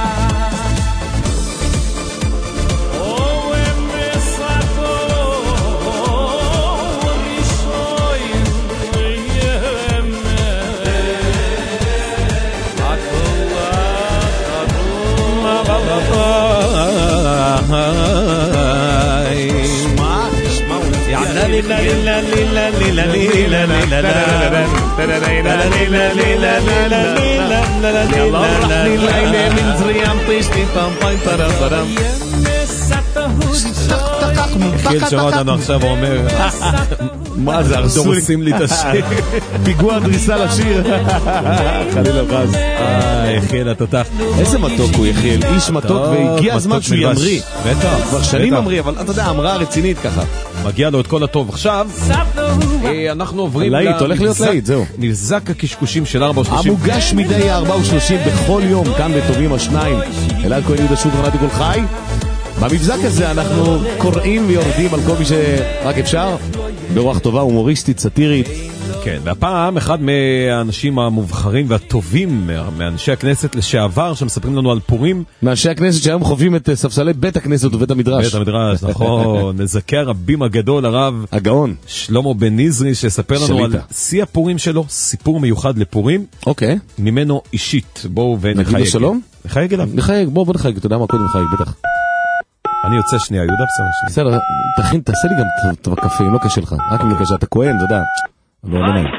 la la la la la la la חיל שרוד לנו עכשיו אומר מה זה דורסים לי את השיר פיגוע דריסה לשיר חליל הבאז חיל התותח איזה מתוק הוא יחיל איש מתוק והגיע הזמן שהוא ימרי כבר שנים אמרי אבל אתה יודע אמרה רצינית ככה מגיע לו את כל הטוב עכשיו אנחנו עוברים להיט הולך להיות להיט זהו מבזק הקשקושים של ארבע ושלושים המוגש מדי ארבע ושלושים בכל יום כאן בטובים השניים אלעד כהן יהודה שוב רדיו קול חי במבזק הזה אנחנו קוראים ויורדים על כל מי שרק אפשר ברוח טובה, הומוריסטית, סטירית. כן, והפעם אחד מהאנשים המובחרים והטובים מאנשי הכנסת לשעבר שמספרים לנו על פורים. מאנשי הכנסת שהיום חווים את ספסלי בית הכנסת ובית המדרש. בית המדרש, נכון. נזכה הרבים הגדול, הרב הגאון שלמה בן נזרי, שספר לנו שליטה. על שיא הפורים שלו, סיפור מיוחד לפורים. אוקיי. ממנו אישית. בואו ונחייג. נגיד לו שלום? נחייג אליו. נחייג, בואו בוא נחייג, אתה יודע מה קודם נחייג, בטח. אני יוצא שנייה, יהודה בסדר בסדר, תכין, תעשה לי גם את הקפה, אם לא קשה לך, רק אם לא קשה, אתה כהן, אתה יודע, לא לא נעים.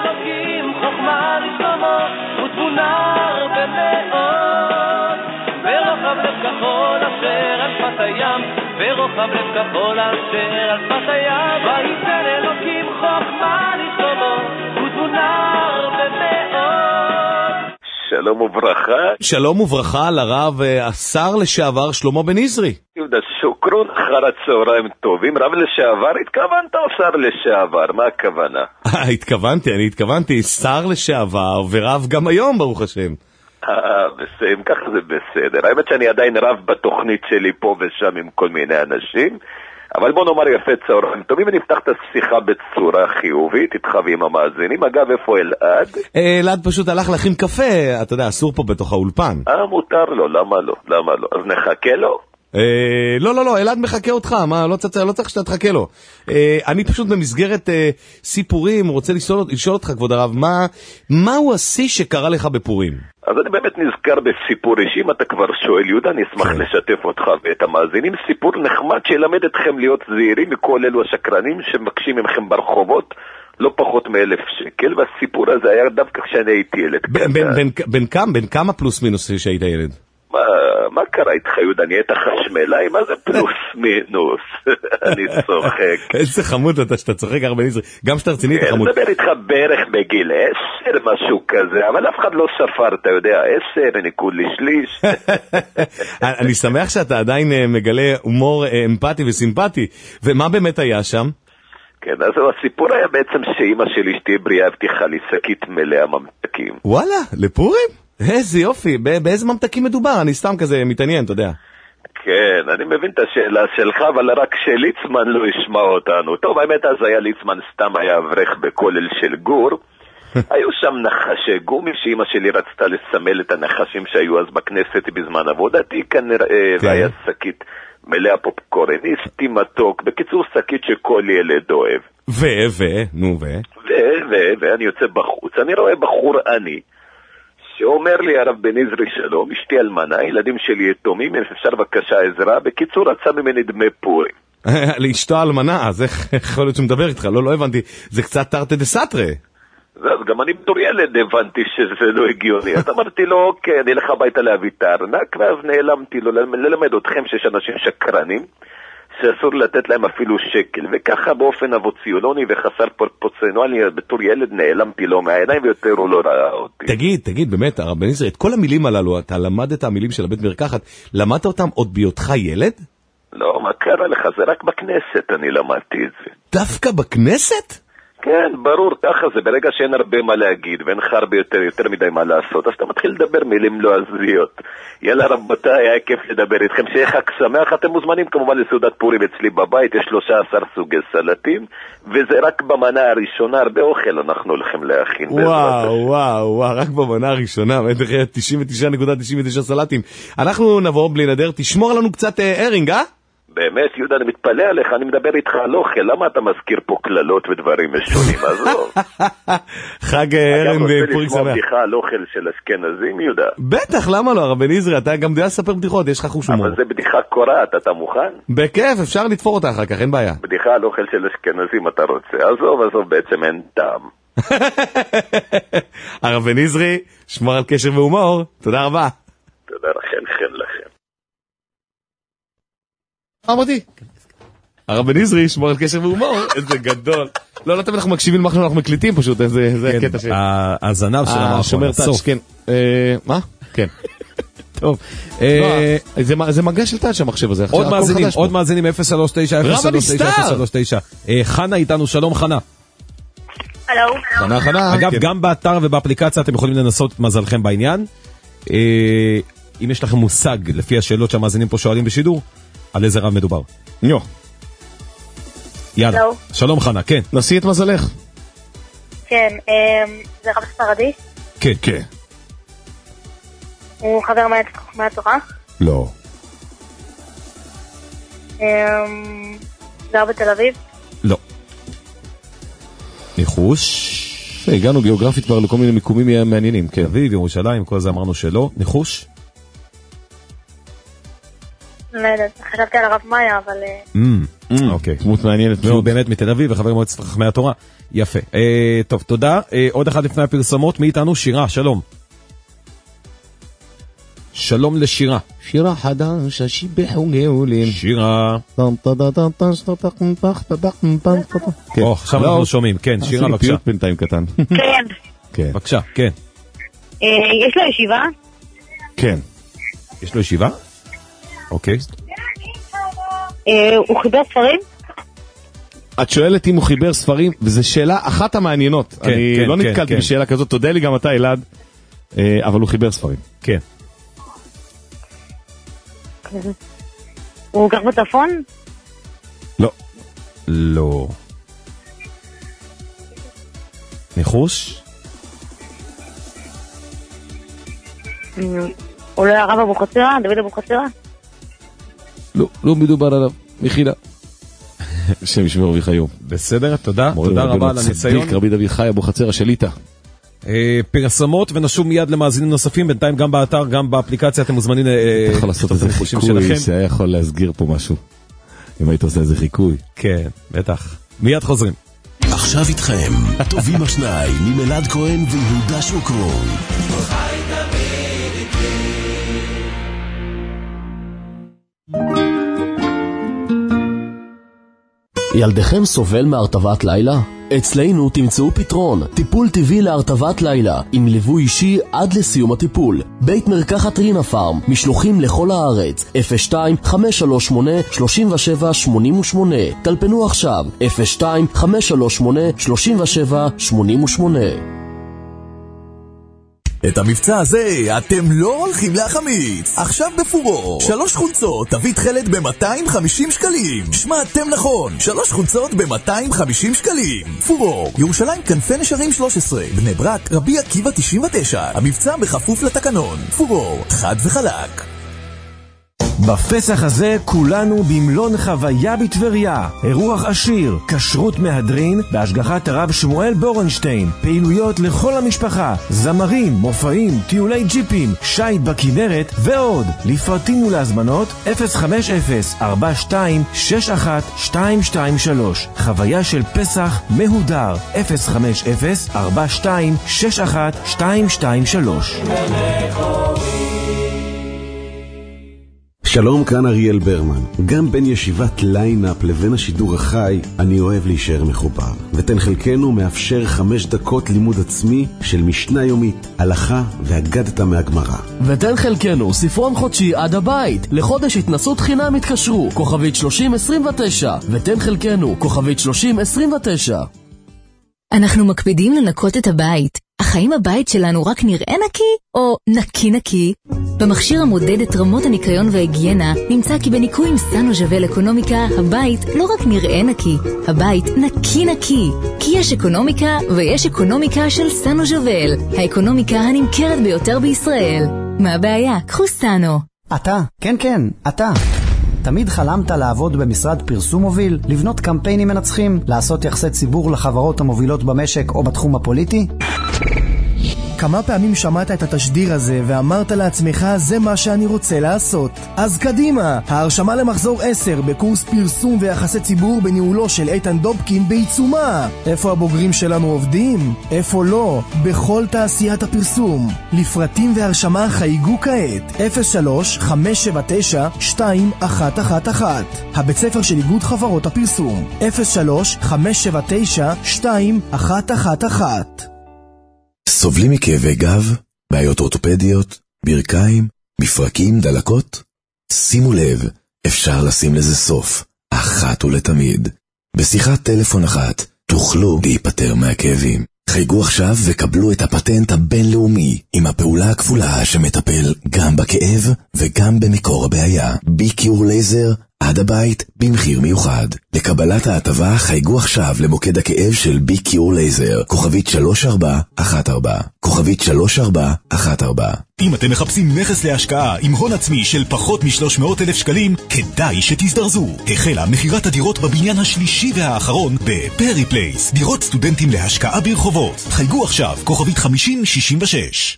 ורוחב לב כחול אשר על שפת הים ויתן אלוקים חוכמה לשלמה ותבונה במאות. שלום וברכה. שלום וברכה לרב השר לשעבר שלמה בן נזרי. יהודה שוקרון, אחר הצהריים טובים. רב לשעבר התכוונת או שר לשעבר? מה הכוונה? התכוונתי, אני התכוונתי שר לשעבר ורב גם היום ברוך השם. אה, בסדר, ככה זה בסדר. האמת שאני עדיין רב בתוכנית שלי פה ושם עם כל מיני אנשים, אבל בוא נאמר יפה צהריים טובים, ונפתח את השיחה בצורה חיובית, איתך ועם המאזינים. אגב, איפה אלעד? אלעד פשוט הלך להכין קפה, אתה יודע, אסור פה בתוך האולפן. אה, מותר לו, למה לא? למה לא? אז נחכה לו? אה, לא, לא, לא, אלעד מחכה אותך, מה, לא צריך, לא צריך שאתה תחכה לו. אה, אני פשוט במסגרת אה, סיפורים, רוצה לשאול, לשאול אותך, כבוד הרב, מה, מהו השיא שקרה לך בפורים? אז אני באמת נזכר בסיפור אישי, אם אתה כבר שואל יהודה, אני אשמח כן. לשתף אותך ואת המאזינים. סיפור נחמד שילמד אתכם להיות זהירים מכל אלו השקרנים שמבקשים ממכם ברחובות לא פחות מאלף שקל, והסיפור הזה היה דווקא כשאני הייתי ילד. בין, בין, בין, בין כמה, בין כמה פלוס מינוס שהיית ילד? מה, מה קרה איתך יהודה? נהיית חשמלאי? מה זה פלוס מינוס? אני צוחק. איזה חמוד אתה שאתה צוחק הרבה נזרי. גם שאתה רציני אתה חמוד. אני מדבר איתך בערך בגיל עשר, משהו כזה, אבל אף אחד לא ספר, אתה יודע, עשר, אני כולי שליש. אני שמח שאתה עדיין מגלה הומור אמפתי וסימפטי. ומה באמת היה שם? כן, אז הסיפור היה בעצם שאמא שלי שתהיה בריאה הבטיחה לי שקית מלאה ממתקים. וואלה, לפורים? איזה יופי, באיזה ממתקים מדובר? אני סתם כזה מתעניין, אתה יודע. כן, אני מבין את השאלה שלך, אבל רק שליצמן לא ישמע אותנו. טוב, האמת אז היה ליצמן סתם היה אברך בכולל של גור. היו שם נחשי גומי שאמא שלי רצתה לסמל את הנחשים שהיו אז בכנסת בזמן עבודתי כנראה, והיה שקית מלאה פופקורניסטי מתוק, בקיצור שקית שכל ילד אוהב. ו, ו, נו ו. ו, ו, ואני יוצא בחוץ, אני רואה בחור עני, שאומר לי הרב בן עזרי שלום, אשתי אלמנה, ילדים שלי יתומים, אם אפשר בבקשה עזרה, בקיצור רצה ממני דמי פורים. לאשתו אלמנה, אז איך יכול להיות שמדבר איתך? לא, לא הבנתי, זה קצת תרתי דה סתרי. אז גם אני בתור ילד הבנתי שזה לא הגיוני, אז אמרתי לו, אוקיי, אני אלך הביתה להביא את הארנק, ואז נעלמתי לו ללמד אתכם שיש אנשים שקרנים, שאסור לתת להם אפילו שקל, וככה באופן אבוציונוני וחסר פרופורציונלי, בתור ילד נעלמתי לו מהעיניים ויותר הוא לא ראה אותי. תגיד, תגיד, באמת, הרב בן עזרי, את כל המילים הללו, אתה למדת את המילים של הבית מרקחת, למדת אותם עוד בהיותך ילד? לא, מה קרה לך? זה רק בכנסת אני למדתי את זה. דווקא בכנסת? כן, ברור, ככה זה, ברגע שאין הרבה מה להגיד, ואין לך הרבה יותר, יותר מדי מה לעשות, אז אתה מתחיל לדבר מילים לועזיות. יאללה רבותיי, היה כיף לדבר איתכם, שיהיה חג שמח, אתם מוזמנים כמובן לסעודת פורים אצלי בבית, יש שלושה עשר סוגי סלטים, וזה רק במנה הראשונה, הרבה אוכל אנחנו הולכים להכין. וואו, וואו, וואו, רק במנה הראשונה, תשעים ותשע נקודה תשעים ותשע סלטים. אנחנו נבוא בלי נדר, תשמור לנו קצת ארינג, אה? באמת, יהודה, אני מתפלא עליך, אני מדבר איתך על אוכל, למה אתה מזכיר פה כללות ודברים משונים? עזוב. חג ארן ופורים שמח. אתה רוצה לשמוע בדיחה על אוכל של אשכנזים, יהודה? בטח, למה לא, הרב בן עזרי, אתה גם יודע לספר בדיחות, יש לך חוש הומור. אבל זה בדיחה קורעת, אתה מוכן? בכיף, אפשר לתפור אותה אחר כך, אין בעיה. בדיחה על אוכל של אשכנזים אתה רוצה, עזוב, עזוב, בעצם אין טעם. הרב בן עזרי, שמור על קשר והומור, תודה רבה. תודה לכם, חן לכם. אמרתי, הרב בן עזרי, שמור על קשר והומור, איזה גדול. לא, לא תמיד אנחנו מקשיבים למה שאנחנו מקליטים פשוט, זה הקטע של... הזנב של המערכון, השומר טאץ', כן. מה? כן. טוב. זה מגע של טאץ' המחשב הזה. עוד מאזינים, עוד מאזינים, אפס שלוש תשע אפס שלוש תשע אפס שלוש תשע. חנה איתנו, שלום חנה. הלו. חנה, חנה. אגב, גם באתר ובאפליקציה אתם יכולים לנסות את מזלכם בעניין. אם יש לכם מושג, לפי השאלות שהמאזינים פה שואלים בשידור, על איזה רב מדובר. יו. יאללה. שלום חנה, כן. נסי את מזלך. כן, זה רב ספרדי? כן, כן. הוא חבר מהתורה? לא. גר בתל אביב? לא. ניחוש. הגענו גיאוגרפית כבר לכל מיני מיקומים מעניינים, כן. אביב, ירושלים, כל זה אמרנו שלא. ניחוש? לא יודעת, חשבתי על הרב מאיה, אבל... אוקיי. דמות מעניינת מאוד. באמת מתל אביב וחבר מועצת חכמי התורה. יפה. טוב, תודה. עוד אחד לפני הפרסומות, מי איתנו? שירה, שלום. שלום לשירה. שירה חדש, השיבחו גאולים. שירה. או, עכשיו אנחנו שומעים. כן, שירה, בבקשה. פיוט בינתיים קטן. כן. בבקשה, כן. יש לו ישיבה? כן. יש לו ישיבה? אוקיי. הוא חיבר ספרים? את שואלת אם הוא חיבר ספרים, וזו שאלה אחת המעניינות. אני לא נתקלתי בשאלה כזאת, תודה לי גם אתה אלעד, אבל הוא חיבר ספרים. כן. הוא גר בצפון? לא. לא. ניחוש? הוא לא היה רב אבוחצירא? דוד אבוחצירא? לא, לא מדובר עליו, מחילה. שם ישמר אביחיו. בסדר, תודה. תודה רבה על הניסיון. רבי דוד חי אבוחצירא שליטה. פרסומות ונשוב מיד למאזינים נוספים, בינתיים גם באתר, גם באפליקציה, אתם מוזמנים אתה יכול לעשות איזה חיקוי שהיה יכול להסגיר פה משהו. אם היית עושה איזה חיקוי. כן, בטח. מיד חוזרים. עכשיו איתכם, הטובים השניים, ממלעד כהן ויהודה שוקרון. ילדכם סובל מהרטבת לילה? אצלנו תמצאו פתרון, טיפול טבעי להרטבת לילה, עם ליווי אישי עד לסיום הטיפול. בית מרקחת רינה פארם, משלוחים לכל הארץ, אפס שתיים חמש שלוש שמונה שלוש שבע שמונה שמונה. טלפנו עכשיו, אפס שתיים חמש שלוש שמונה שלוש שבע שמונה שמונה. את המבצע הזה אתם לא הולכים להחמיץ. עכשיו בפורור, שלוש חולצות תביא תחלת ב-מאתיים וחמישים שקלים. שמעתם נכון, שלוש חולצות ב-מאתיים וחמישים שקלים. פורור, ירושלים כנפי נשרים שלוש עשרה, בני ברק, רבי עקיבא תשעים ותשע. המבצע בכפוף לתקנון. פורור, חד וחלק. בפסח הזה כולנו במלון חוויה בטבריה. אירוח עשיר, כשרות מהדרין, בהשגחת הרב שמואל בורנשטיין. פעילויות לכל המשפחה, זמרים, מופעים, טיולי ג'יפים, שייט בכנרת ועוד. לפרטים ולהזמנות אפס חמש אפס ארבע שתיים שש אחת שתיים שתיים שלוש. חוויה של פסח מהודר אפס חמש אפס ארבע שתיים שש אחת שתיים שתיים שלוש. שלום, כאן אריאל ברמן. גם בין ישיבת ליינאפ לבין השידור החי, אני אוהב להישאר מחובר. ותן חלקנו מאפשר חמש דקות לימוד עצמי של משנה יומית, הלכה והגדת מהגמרא. ותן חלקנו ספרון חודשי עד הבית. לחודש התנסות חינם התקשרו, כוכבית שלושים עשרים ותשע. ותן חלקנו, כוכבית שלושים עשרים ותשע. אנחנו מקפידים לנקות את הבית. אך האם הבית שלנו רק נראה נקי או נקי נקי? במכשיר המודד את רמות הניקיון וההיגיינה נמצא כי בניקוי עם סנו-ז'וול אקונומיקה הבית לא רק נראה נקי, הבית נקי נקי. כי יש אקונומיקה ויש אקונומיקה של סנו-ז'וול, האקונומיקה הנמכרת ביותר בישראל. מה הבעיה? קחו סנו. אתה, כן כן, אתה. תמיד חלמת לעבוד במשרד פרסום מוביל, לבנות קמפיינים מנצחים, לעשות יחסי ציבור לחברות המובילות במשק או בתחום הפוליטי? כמה פעמים שמעת את התשדיר הזה ואמרת לעצמך, זה מה שאני רוצה לעשות? אז קדימה, ההרשמה למחזור עשר בקורס פרסום ויחסי ציבור בניהולו של איתן דובקין בעיצומה. איפה הבוגרים שלנו עובדים? איפה לא? בכל תעשיית הפרסום. לפרטים והרשמה חייגו כעת אפס שלוש חמש שבע תשע שתיים אחת אחת אחת. הבית ספר של איגוד חברות הפרסום אפס שלוש חמש שבע תשע שתיים אחת אחת אחת. סובלים מכאבי גב, בעיות אורתופדיות, ברכיים, מפרקים, דלקות? שימו לב, אפשר לשים לזה סוף, אחת ולתמיד. בשיחת טלפון אחת תוכלו להיפטר מהכאבים. חייגו עכשיו וקבלו את הפטנט הבינלאומי עם הפעולה הכפולה שמטפל גם בכאב וגם במקור הבעיה. בי-קיור לייזר עד הבית במחיר מיוחד. לקבלת ההטבה חייגו עכשיו למוקד הכאב של בי-קיור לייזר, כוכבית שלוש ארבע אחת ארבע, כוכבית שלוש ארבע אחת ארבע. אם אתם מחפשים נכס להשקעה עם הון עצמי של פחות מ-שלוש מאות אלף שקלים, כדאי שתזדרזו. החלה מחירת הדירות בבניין השלישי והאחרון בפרי פלייס. דירות סטודנטים להשקעה ברחובות. חייגו עכשיו, כוכבית חמישים שישים ושש.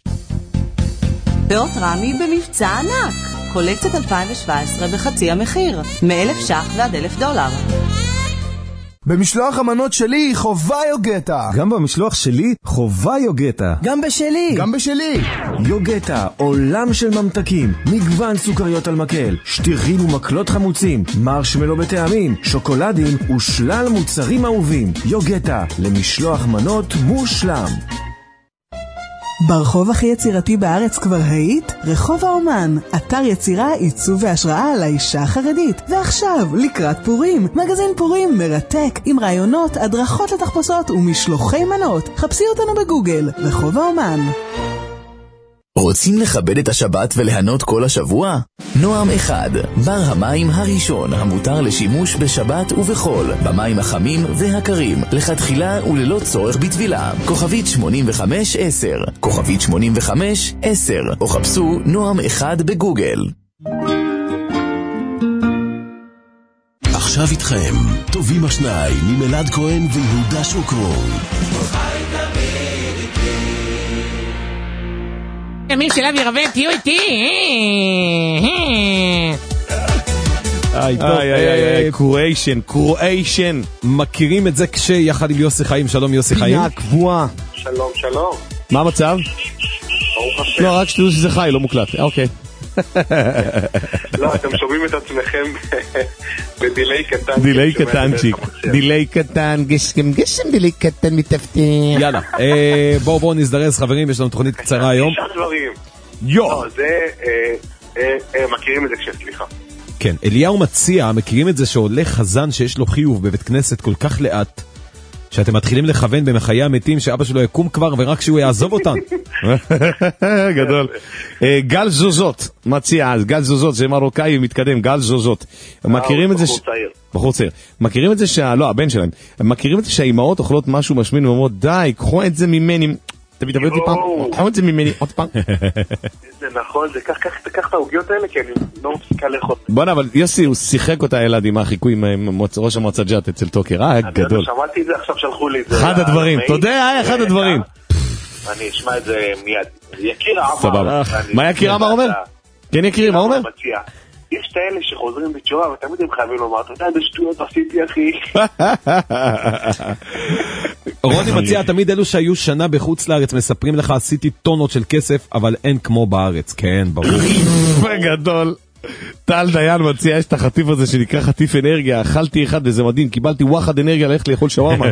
פאות רמי במבצע ענק. קולקציית אלפיים שבע עשרה בחצי המחיר. מאלף שח ועד אלף דולר. במשלוח המנות שלי חובה יוגטה. גם במשלוח שלי חובה יוגטה. גם בשלי. גם בשלי. יוגטה, עולם של ממתקים, מגוון סוכריות על מקל, שטיחים ומקלות חמוצים, מרשמלו בטעמים, שוקולדים ושלל מוצרים אהובים. יוגטה, למשלוח מנות מושלם. ברחוב הכי יצירתי בארץ כבר היית? רחוב האומן, אתר יצירה, עיצוב והשראה לאישה החרדית. ועכשיו, לקראת פורים, מגזין פורים מרתק עם רעיונות, הדרכות לתחפושות ומשלוחי מנות. חפשי אותנו בגוגל, רחוב האומן. רוצים לכבד את השבת וליהנות כל השבוע? נועם אחד, בר המים הראשון המותר לשימוש בשבת ובחול, במים החמים והקרים, לכתחילה וללא צורך בטבילה. כוכבית שמונים וחמש עשר, כוכבית שמונים וחמש עשר, או חפשו נועם אחד בגוגל. עכשיו איתכם, טובים השניים ממלעד כהן ויהודה שוקרון. ימים של אבי רווה, תהיו איתי. איי, איי, איי, קרואיישן, קרואיישן. מכירים את זה כשיחד עם יוסי חיים, שלום יוסי חיים. פינה קבועה. שלום, שלום. מה המצב? ברוך השם. לא, רק שתדעו שזה חי, לא מוקלט. אוקיי. לא, אתם שומעים את עצמכם בדילי קטן. דילי קטנצ'יק. דילי קטן, גשם, גשם, דילי קטן מתפתח. יאללה, בואו בואו נזדרז חברים, יש לנו תוכנית קצרה היום. שישה דברים. יו! לא, זה, מכירים את זה כשסליחה. כן, אליהו מציע, מכירים את זה שעולה חזן שיש לו חיוב בבית כנסת כל כך לאט, שאתם מתחילים לכוון במחיי המתים שאבא שלו יקום כבר ורק שהוא יעזוב אותן. גדול. גל זוזות, מציע אז, גל זוזות, זה מרוקאי מתקדם, גל זוזות. מכירים את זה... בחור צעיר. בחור צעיר. מכירים את זה שה... לא, הבן שלהם. מכירים את זה שהאימהות אוכלות משהו משמין ואומרות, די, קחו את זה ממני. אתה מתאבד לי פעם? קחו את זה ממני עוד פעם. זה נכון, זה קח את העוגיות האלה, כי אני לא מפסיקה לאכול. בוא'נה, אבל יוסי, הוא שיחק אותה ילד עם החיקוי עם ראש המועצה ג'ת אצל טוקר, אה, גדול. אני שמעתי את זה, עכשיו שלחו לי את זה. אחד הדברים, אתה יודע, היה אחד הדברים. אני אשמע את זה מיד. יקיר אמר. סבבה. מה יקיר אמר אומר? כן יקיר, מה אומר? יש את האלה שחוזרים בתשובה, ותמיד הם חייבים לומר, אתה יודע, בשטויות עשיתי, אחי. רוני מציע, תמיד אלו שהיו שנה בחוץ לארץ, מספרים לך, עשיתי טונות של כסף, אבל אין כמו בארץ. כן, ברור. בגדול. טל דיין מציע, יש את החטיף הזה שנקרא חטיף אנרגיה, אכלתי אחד וזה מדהים, קיבלתי וואחד אנרגיה ללכת לאכול שווארמה.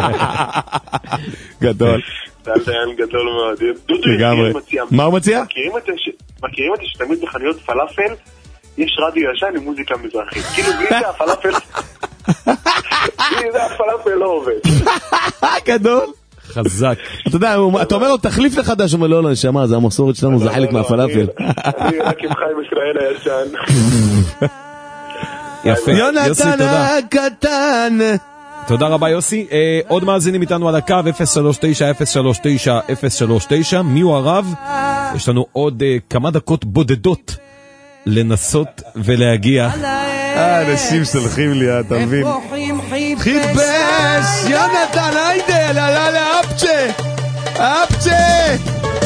גדול. טל דיין גדול מאוד. לגמרי. מה הוא מציע? מכירים אותי שתמיד בחנויות פלאפל, יש רדיו ישן עם מוזיקה מזרחית. כאילו בלי זה הפלאפל... בלי זה הפלאפל לא עובד. גדול. חזק. אתה יודע, אתה אומר לו, תחליף לחדש, הוא אומר, לא, לא, נשמה, זה המסורת שלנו, זה חלק מהפלאפל. אני רק עם חיים ישראל הישן. יפה. יונתן הקטן. תודה רבה יוסי. עוד מאזינים איתנו על הקו, אפס שלוש תשע אפס שלוש תשע אפס שלוש תשע. מי הוא הרב? יש לנו עוד כמה דקות בודדות לנסות ולהגיע. אנשים סולחים לי, אתה מבין? חיבש, יונתן, היידה, ללה לאפצ'ה, אפצ'ה.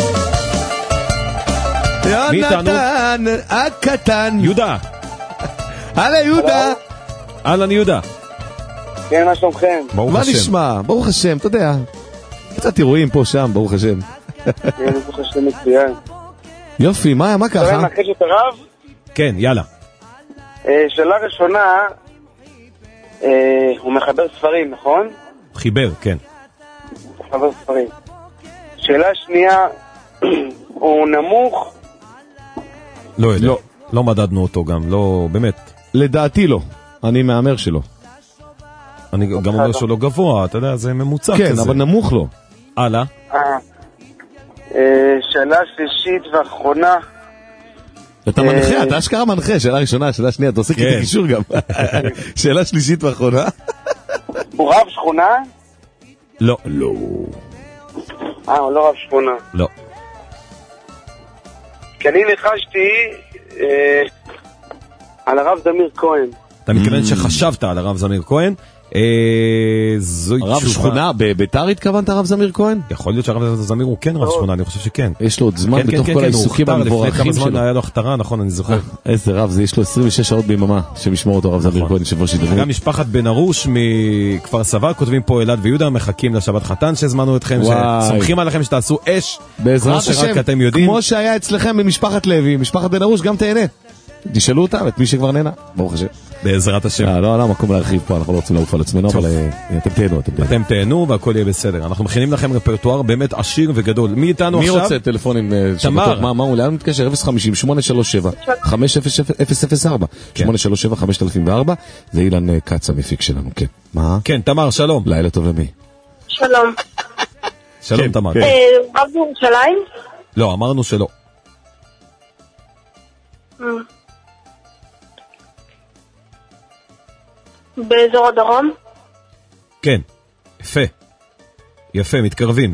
יונתן, הקטן. יהודה. הלאה יהודה. אהלן יהודה. כן, מה שלומכם? מה נשמע? ברוך השם, אתה יודע. קצת אירועים פה שם, ברוך השם. כן, ברוך השם מצוין. יופי, מה ככה? אתה נקש את הרב? כן, יאללה. שאלה ראשונה, הוא מחבר ספרים, נכון? חיבר, כן. מחבר ספרים. שאלה שנייה, הוא נמוך? לא יודע, לא, לא מדדנו אותו גם, לא, באמת. לדעתי לא, אני מאמר שלו. אני גם אומר שלא גבוה, אתה יודע, זה ממוצע כזה. כן, אבל נמוך לו. הלאה. שאלה שלישית ואחרונה. אתה מנחה, אתה אשכרה מנחה, שאלה ראשונה, שאלה שנייה, אתה עושה כדי קישור גם. שאלה שלישית ואחרונה. הוא רב שכונה? לא. לא. אה, הוא לא רב שכונה. לא. כי אני ניחשתי על הרב זמיר כהן. אתה מתכוון שחשבת על הרב זמיר כהן? רב שכונה, בביתר התכוונת הרב זמיר כהן? יכול להיות שהרב זמיר הוא כן רב שכונה, אני חושב שכן. יש לו עוד זמן בתוך כל העיסוקים המבורכים שלו. לפני כמה זמן היה לו הכתרה, נכון, אני זוכר. איזה רב, זה יש לו עשרים ושש שעות ביממה שמשמור אותו הרב זמיר כהן, שבוע שידור. גם משפחת בן ארוש מכפר סבא, כותבים פה אלעד ויהודה, מחכים לשבת חתן שהזמנו אתכם, שסומכים עליכם שתעשו אש, בעזרת השם, כמו שהיה אצלכם במשפחת לוי, משפחת בן ארוש, גם תהנה. תשאלו אותם, את מי שכבר נהנה, ברוך השם. בעזרת השם. לא, לא, מקום להרחיב פה, אנחנו לא רוצים לעוף על עצמנו, אבל אתם תהנו, אתם תהנו. אתם תהנו והכל יהיה בסדר. אנחנו מכינים לכם רפרטואר באמת עשיר וגדול. מי איתנו עכשיו? מי רוצה טלפונים? תמר. מה הוא? לאן מתקשר? אפס חמישים שמונה שלוש שבע חמש אפס אפס אפס ארבע שמונה שלוש שבע חמש אלפים וארבע. זה אילן קץ המפיק שלנו, כן. מה? כן, תמר, שלום. לילה טוב למי? שלום. שלום, תמר. רב בירושלים? לא, אמרנו שלא. באזור הדרום? כן, יפה. יפה, מתקרבים.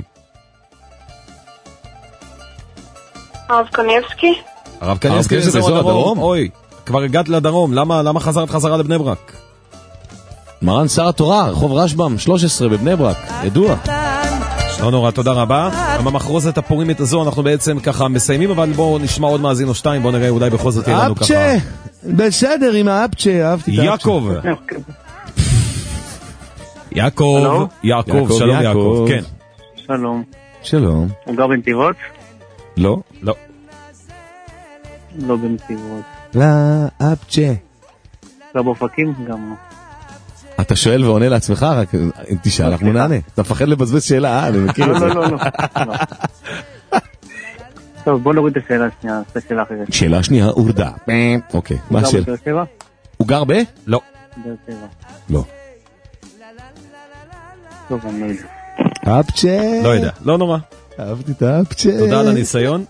הרב קניבסקי? הרב קניבסקי זה באזור הדרום? אוי, כבר הגעת לדרום, למה, למה חזרת חזרה לבני ברק? מרן שר התורה, רחוב רשב"ם, שלוש עשרה בבני ברק, ידוע. לא נורא, תודה רבה. גם המחרוזת הפורימית הזו אנחנו בעצם ככה מסיימים, אבל בואו נשמע עוד מאזין או שתיים, בואו נראה אולי בכל זאת יהיה לנו ככה. אפצ'ה, בסדר עם האפצ'ה, אהבתי את האפצ'ה. יעקב. יעקב, יעקב, שלום יעקב, כן. שלום. שלום. הוא גר בנתיבות? לא. לא. לא בנתיבות. לא, אפצ'ה. לא באופקים? גם לא. אתה שואל ועונה לעצמך, רק אם תשאל, אנחנו נענה. אתה מפחד לבזבז שאלה, אה, אני מכיר את זה. לא, לא, לא. טוב, בוא נוריד את השאלה השנייה, נעשה שאלה אחרת. שאלה שנייה, הורדה. אוקיי, מה השאלה? הוא גר בבאר שבע? הוא גר ב? לא. באר שבע. לא. טוב, אני לא יודע. אפצ'ה. לא יודע, לא נורא. אהבתי את האפצ'ה. תודה על הניסיון.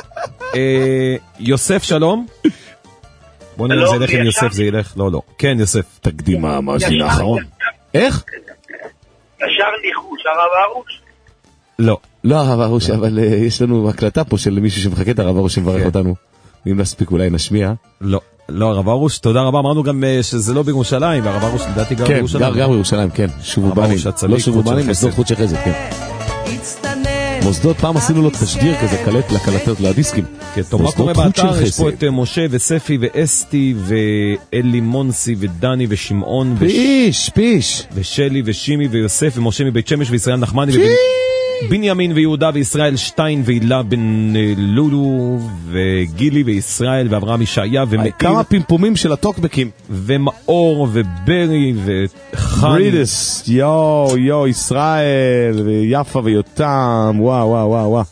יוסף, שלום. בוא נראה זה ילך עם יוסף, זה ילך. לא, לא. כן, יוסף. תקדימה, המאזין האחרון. איך? ישר ניחוש, הרב ארוש? לא. לא הרב ארוש, אבל יש לנו הקלטה פה של מישהו שמחכה את הרב ארוש שמברך אותנו. אם נספיק אולי נשמיע. לא. לא, הרב ארוש, תודה רבה. אמרנו גם שזה לא בירושלים, והרב ארוש לדעתי גר בירושלים. כן, גר בירושלים, כן. שובובנים. לא שובובנים, מוסדות חוץ של חסד, כן. מוסדות, פעם עשינו לו תשדיר כזה, קלט לקלטות, לדיסקים. כן, טוב, מה קורה באתר? יש פה את משה וספי ואסתי ואלי מונסי ודני ושמעון. פיש, פיש. ושלי ושימי ויוסף ומשה מבית שמש וישראל נחמני בנימין ויהודה וישראל שטיין והילה בן לולו וגילי וישראל ואברהם ישעיה ומאיר. כמה פימפומים של הטוקבקים. ומאור וברי וחן. ברידס, יו, יו, ישראל ויפה ויותם, וואו, וואו, וואו, וואו.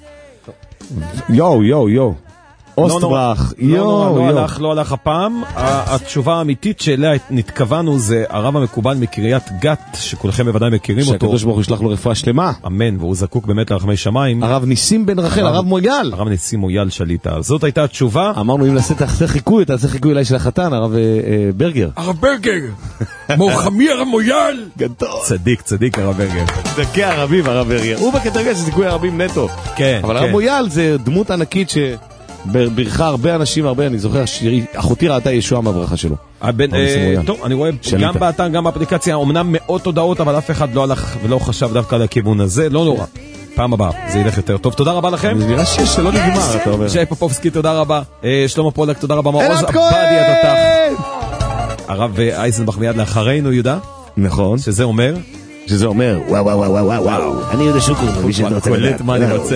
יו, יו, יו. אוסטברח, יו, יו. לא הלך, לא הלך הפעם. התשובה האמיתית שאליה נתכוונו זה הרב המקובל מקריית גת, שכולכם בוודאי מכירים אותו. שהקדוש ברוך הוא ישלח לו רפואה שלמה. אמן, והוא זקוק באמת לרחמי שמיים. הרב ניסים בן רחל, הרב מויגל. הרב ניסים מויגל שליטה. זאת הייתה התשובה. אמרנו, אם נעשה תעשה חיקוי, תעשה חיקוי אליי של החתן, הרב ברגר. הרב ברגר! מורחמי הרב מויגל! גדול. צדיק, צדיק הרב ברגר. דקי הרבים הרב ברגר. הוא בקטרגל שזיקוי הרבים נטו. כן, אבל הרב מויגל זה דמות ענקית ש... ברכה הרבה אנשים, הרבה, אני זוכר, אחותי ראתה ישועה מהברכה שלו. טוב, אני רואה גם באתר, גם באפליקציה, אמנם מאות הודעות, אבל אף אחד לא הלך ולא חשב דווקא על הכיוון הזה, לא נורא. פעם הבאה, זה ילך יותר טוב. תודה רבה לכם. זה נראה שש שלא נגמר, אתה אומר. שי פופובסקי, תודה רבה. שלמה פולק, תודה רבה. מעוז עבדי התותח. הרב אייזנבך מיד לאחרינו, יהודה. נכון. שזה אומר? שזה אומר, וואו, וואו, וואו, וואו, וואו. אני יודע שוקר, מי שאתה רוצה לדעת. מה אני רוצה.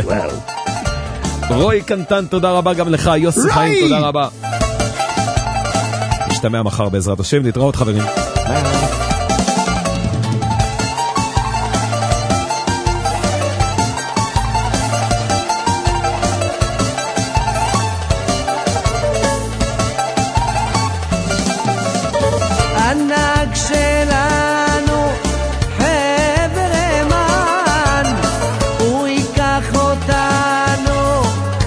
רוי קנטן, תודה רבה גם לך. יוסי חיים, תודה רבה. נשתמע מחר בעזרת השם. להתראות חברים. ענק שלנו חבר אמן, הוא ייקח אותנו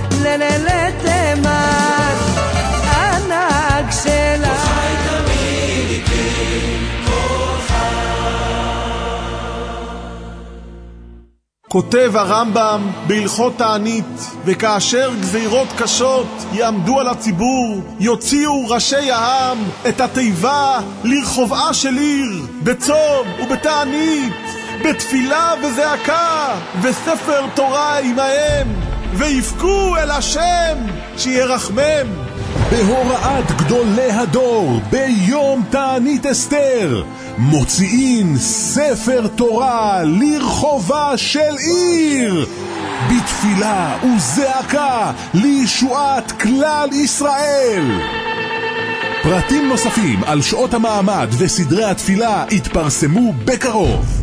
לתימן. ענק שלנו כותב הרמב"ם בהלכות תענית, וכאשר גזירות קשות יעמדו על הציבור, יוציאו ראשי העם את התיבה לרחובעה של עיר, בצום ובתענית, בתפילה וזעקה, וספר תורה עמהם, ויפקו אל השם שירחמם. בהוראת גדולי הדור, ביום תענית אסתר, מוציאים ספר תורה לרחובה של עיר, בתפילה וזעקה לישועת כלל ישראל. פרטים נוספים על שעות המעמד וסדרי התפילה יתפרסמו בקרוב.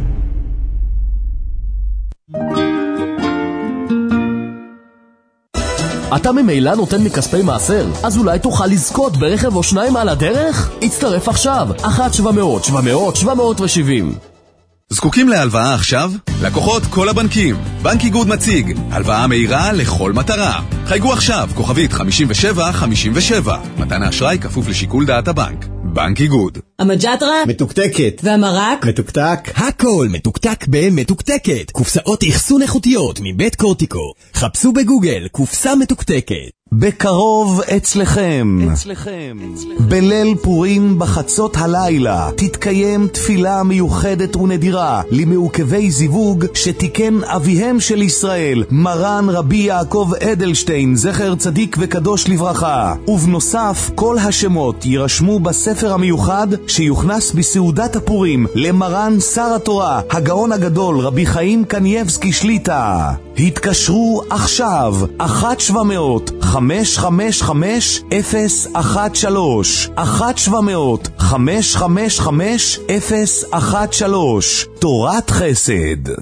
אתה ממילא נותן מכספי מעשר? אז אולי תוכל לזכות ברכב או שניים על הדרך? הצטרף עכשיו, אחת שבע מאות, שבע מאות, שבע מאות ושבעים. זקוקים להלוואה עכשיו? לקוחות כל הבנקים. בנק איגוד מציג הלוואה מהירה לכל מטרה. חייגו עכשיו, כוכבית חמישים ושבע חמישים ושבע. מתן האשראי כפוף לשיקול דעת הבנק. בנק איגוד. המג'דרה מתוקתקת והמרק מתוקתק. הכל מתוקתק במתוקתקת. קופסאות אחסון איכותיות מבית קורטיקו. חפשו בגוגל קופסה מתוקתקת. בקרוב אצלכם. אצלכם. בליל פורים בחצות הלילה תתקיים תפילה מיוחדת ונדירה למעוכבי זיווג שתיקן אביהם של ישראל, מרן רבי יעקב אדלשטיין, זכר צדיק וקדוש לברכה. ובנוסף, כל השמות יירשמו בספר המיוחד שיוכנס בסעודת הפורים למרן שר התורה, הגאון הגדול רבי חיים קנייבסקי שליטה. התקשרו עכשיו, אחת שבע מאות, חמש חמש חמש, אפס אחת שלוש, אחת שבע מאות, חמש חמש חמש, אפס אחת שלוש. תורת חסד.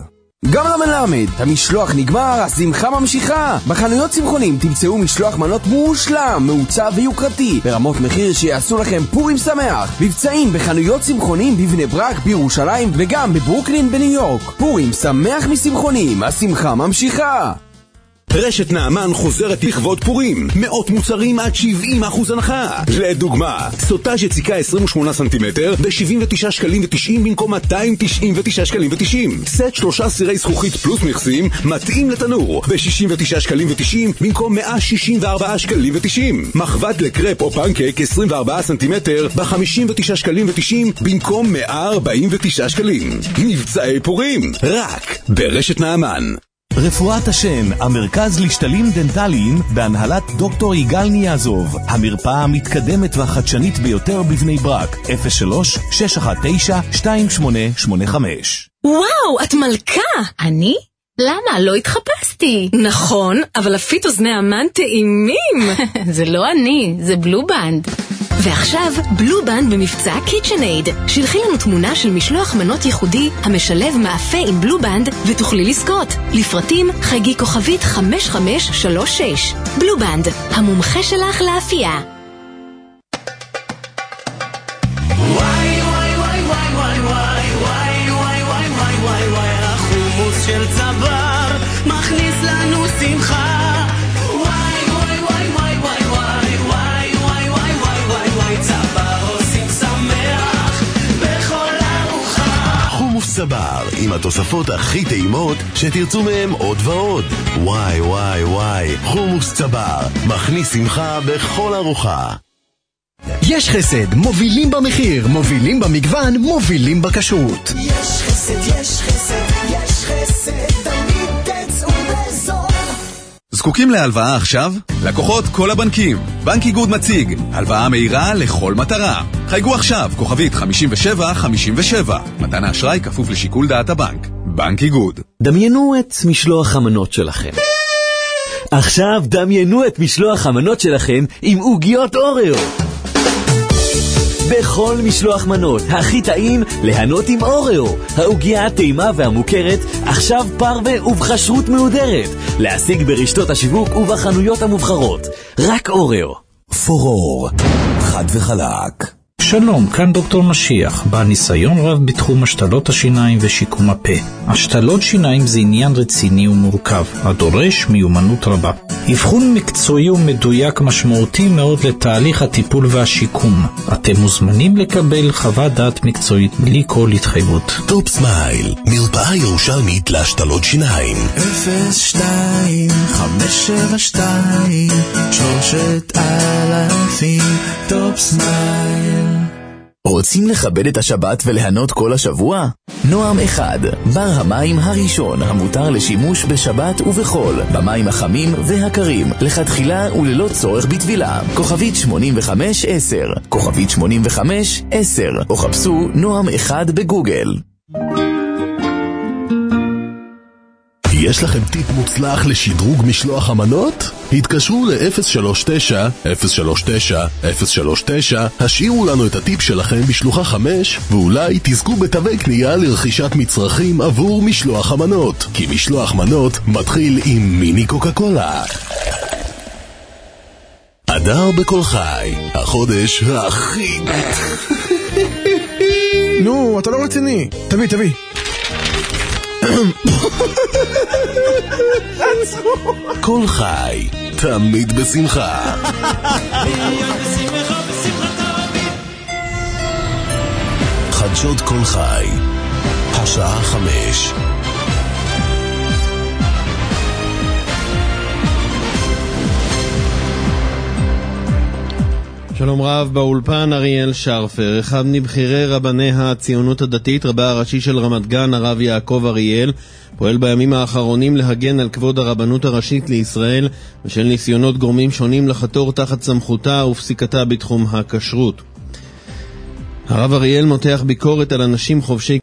גם למלמד, המשלוח נגמר, השמחה ממשיכה. בחנויות צמחונים תמצאו משלוח מנות מושלם, מעוצב ויוקרתי, ברמות מחיר שיעשו לכם פורים שמח. מבצעים בחנויות צמחונים בבני ברק, בירושלים וגם בברוקלין בניו יורק. פורים שמח משמחונים, השמחה ממשיכה. רשת נעמן חוזרת לכבוד פורים, מאות מוצרים עד שבעים אחוז הנחה. לדוגמה, סוטאז' יציקה עשרים ושמונה סנטימטר ב-שבעים ותשעה שקלים ותשעים במקום מאתיים תשעים ותשעה שקלים ותשעים. סט שלושה סירי זכוכית פלוס מכסים מתאים לתנור ב-שישים ותשעה שקלים ותשעים במקום מאה שישים וארבעה שקלים ותשעים. מחבת לקרפ או פנקק עשרים וארבעה סנטימטר ב-חמישים ותשעה שקלים ותשעים במקום מאה ארבעים ותשעה שקלים. מבצעי פורים רק ברשת נעמן. רפואת השן, המרכז לשתלים דנטליים בהנהלת דוקטור יגאל ניאזוב, המרפאה המתקדמת והחדשנית ביותר בבני ברק. אפס שלוש שש אחת תשע שתיים שמונה שמונה חמש. וואו, את מלכה! אני? למה? לא התחפשתי. נכון, אבל הפיט אוזני המן טעימים. זה לא אני, זה בלובנד. ועכשיו בלובנד במבצע קיצ'נייד. שלחי לנו תמונה של משלוח מנות ייחודי המשלב מאפה עם בלובנד ותוכלי לזכות. לפרטים חייגי כוכבית חמש חמש שלוש שש. בלובנד, המומחה שלך לאפייה. וואי וואי וואי וואי וואי וואי וואי וואי וואי וואי וואי החומוס של צבר מכניס לנו שמחה. סבר, עם התוספות הכי טעימות שתרצו מהם עוד ועוד. וואי וואי וואי, חומוס צבר, מכניס שמחה בכל ארוחה. יש חסד, מובילים במחיר, מובילים במגוון, מובילים בכשרות. יש חסד, יש חסד, יש חסד, תמיד תצאו בזול. זקוקים להלוואה עכשיו? לקוחות כל הבנקים. בנק איגוד מציג הלוואה מהירה לכל מטרה. חייגו עכשיו, כוכבית חמישים ושבע חמישים ושבע. מתן האשראי כפוף לשיקול דעת הבנק. בנק איגוד. דמיינו את משלוח המנות שלכם. עכשיו דמיינו את משלוח המנות שלכם עם עוגיות אוריו. בכל משלוח מנות הכי טעים ליהנות עם אוריו. העוגיה הטעימה והמוכרת עכשיו פרווה ובחשרות מהודרת. להשיג ברשתות השיווק ובחנויות המובחרות. רק אוריו. פורור, חד וחלק. שלום, כאן דוקטור משיח, בעל ניסיון רב בתחום השתלות השיניים ושיקום הפה. השתלות שיניים זה עניין רציני ומורכב, הדורש מיומנות רבה. אבחון מקצועי ומדויק משמעותי מאוד לתהליך הטיפול והשיקום. אתם מוזמנים לקבל חוות דעת מקצועית בלי כל התחייבות. טופ סמייל, מרפאה ירושלמית להשתלות שיניים. אפס שתיים חמש שבע שתיים שלושת אלפים. טופ סמייל. רוצים לכבד את השבת וליהנות כל השבוע? נועם אחד, בר המים הראשון המותר לשימוש בשבת ובחול, במים החמים והקרים, לכתחילה וללא צורך בטבילה. כוכבית שמונים וחמש עשר, כוכבית שמונים וחמש עשר, או חפשו נועם אחד בגוגל. יש לכם טיפ מוצלח לשדרוג משלוח המנות? התקשרו ל-אפס שלוש תשע אפס שלוש תשע אפס שלוש תשע, השאירו לנו את הטיפ שלכם בשלוחה חמש, ואולי תזכו בתווי קנייה לרכישת מצרכים עבור משלוח המנות. כי משלוח מנות מתחיל עם מיני קוקה קולה. אדר בכל חי, החודש הכי... נו, אתה לא רציני. תביא, תביא. כל חי, תמיד בשמחה. חדשות כל חי, השעה חמש. שלום רב, באולפן אריאל שרפר, אחד מבחירי רבני הציונות הדתית, רבה הראשי של רמת גן, הרב יעקב אריאל, פועל בימים האחרונים להגן על כבוד הרבנות הראשית לישראל בשל ניסיונות גורמים שונים לחתור תחת סמכותה ופסיקתה בתחום הכשרות. הרב אריאל מותח ביקורת על אנשים חובשי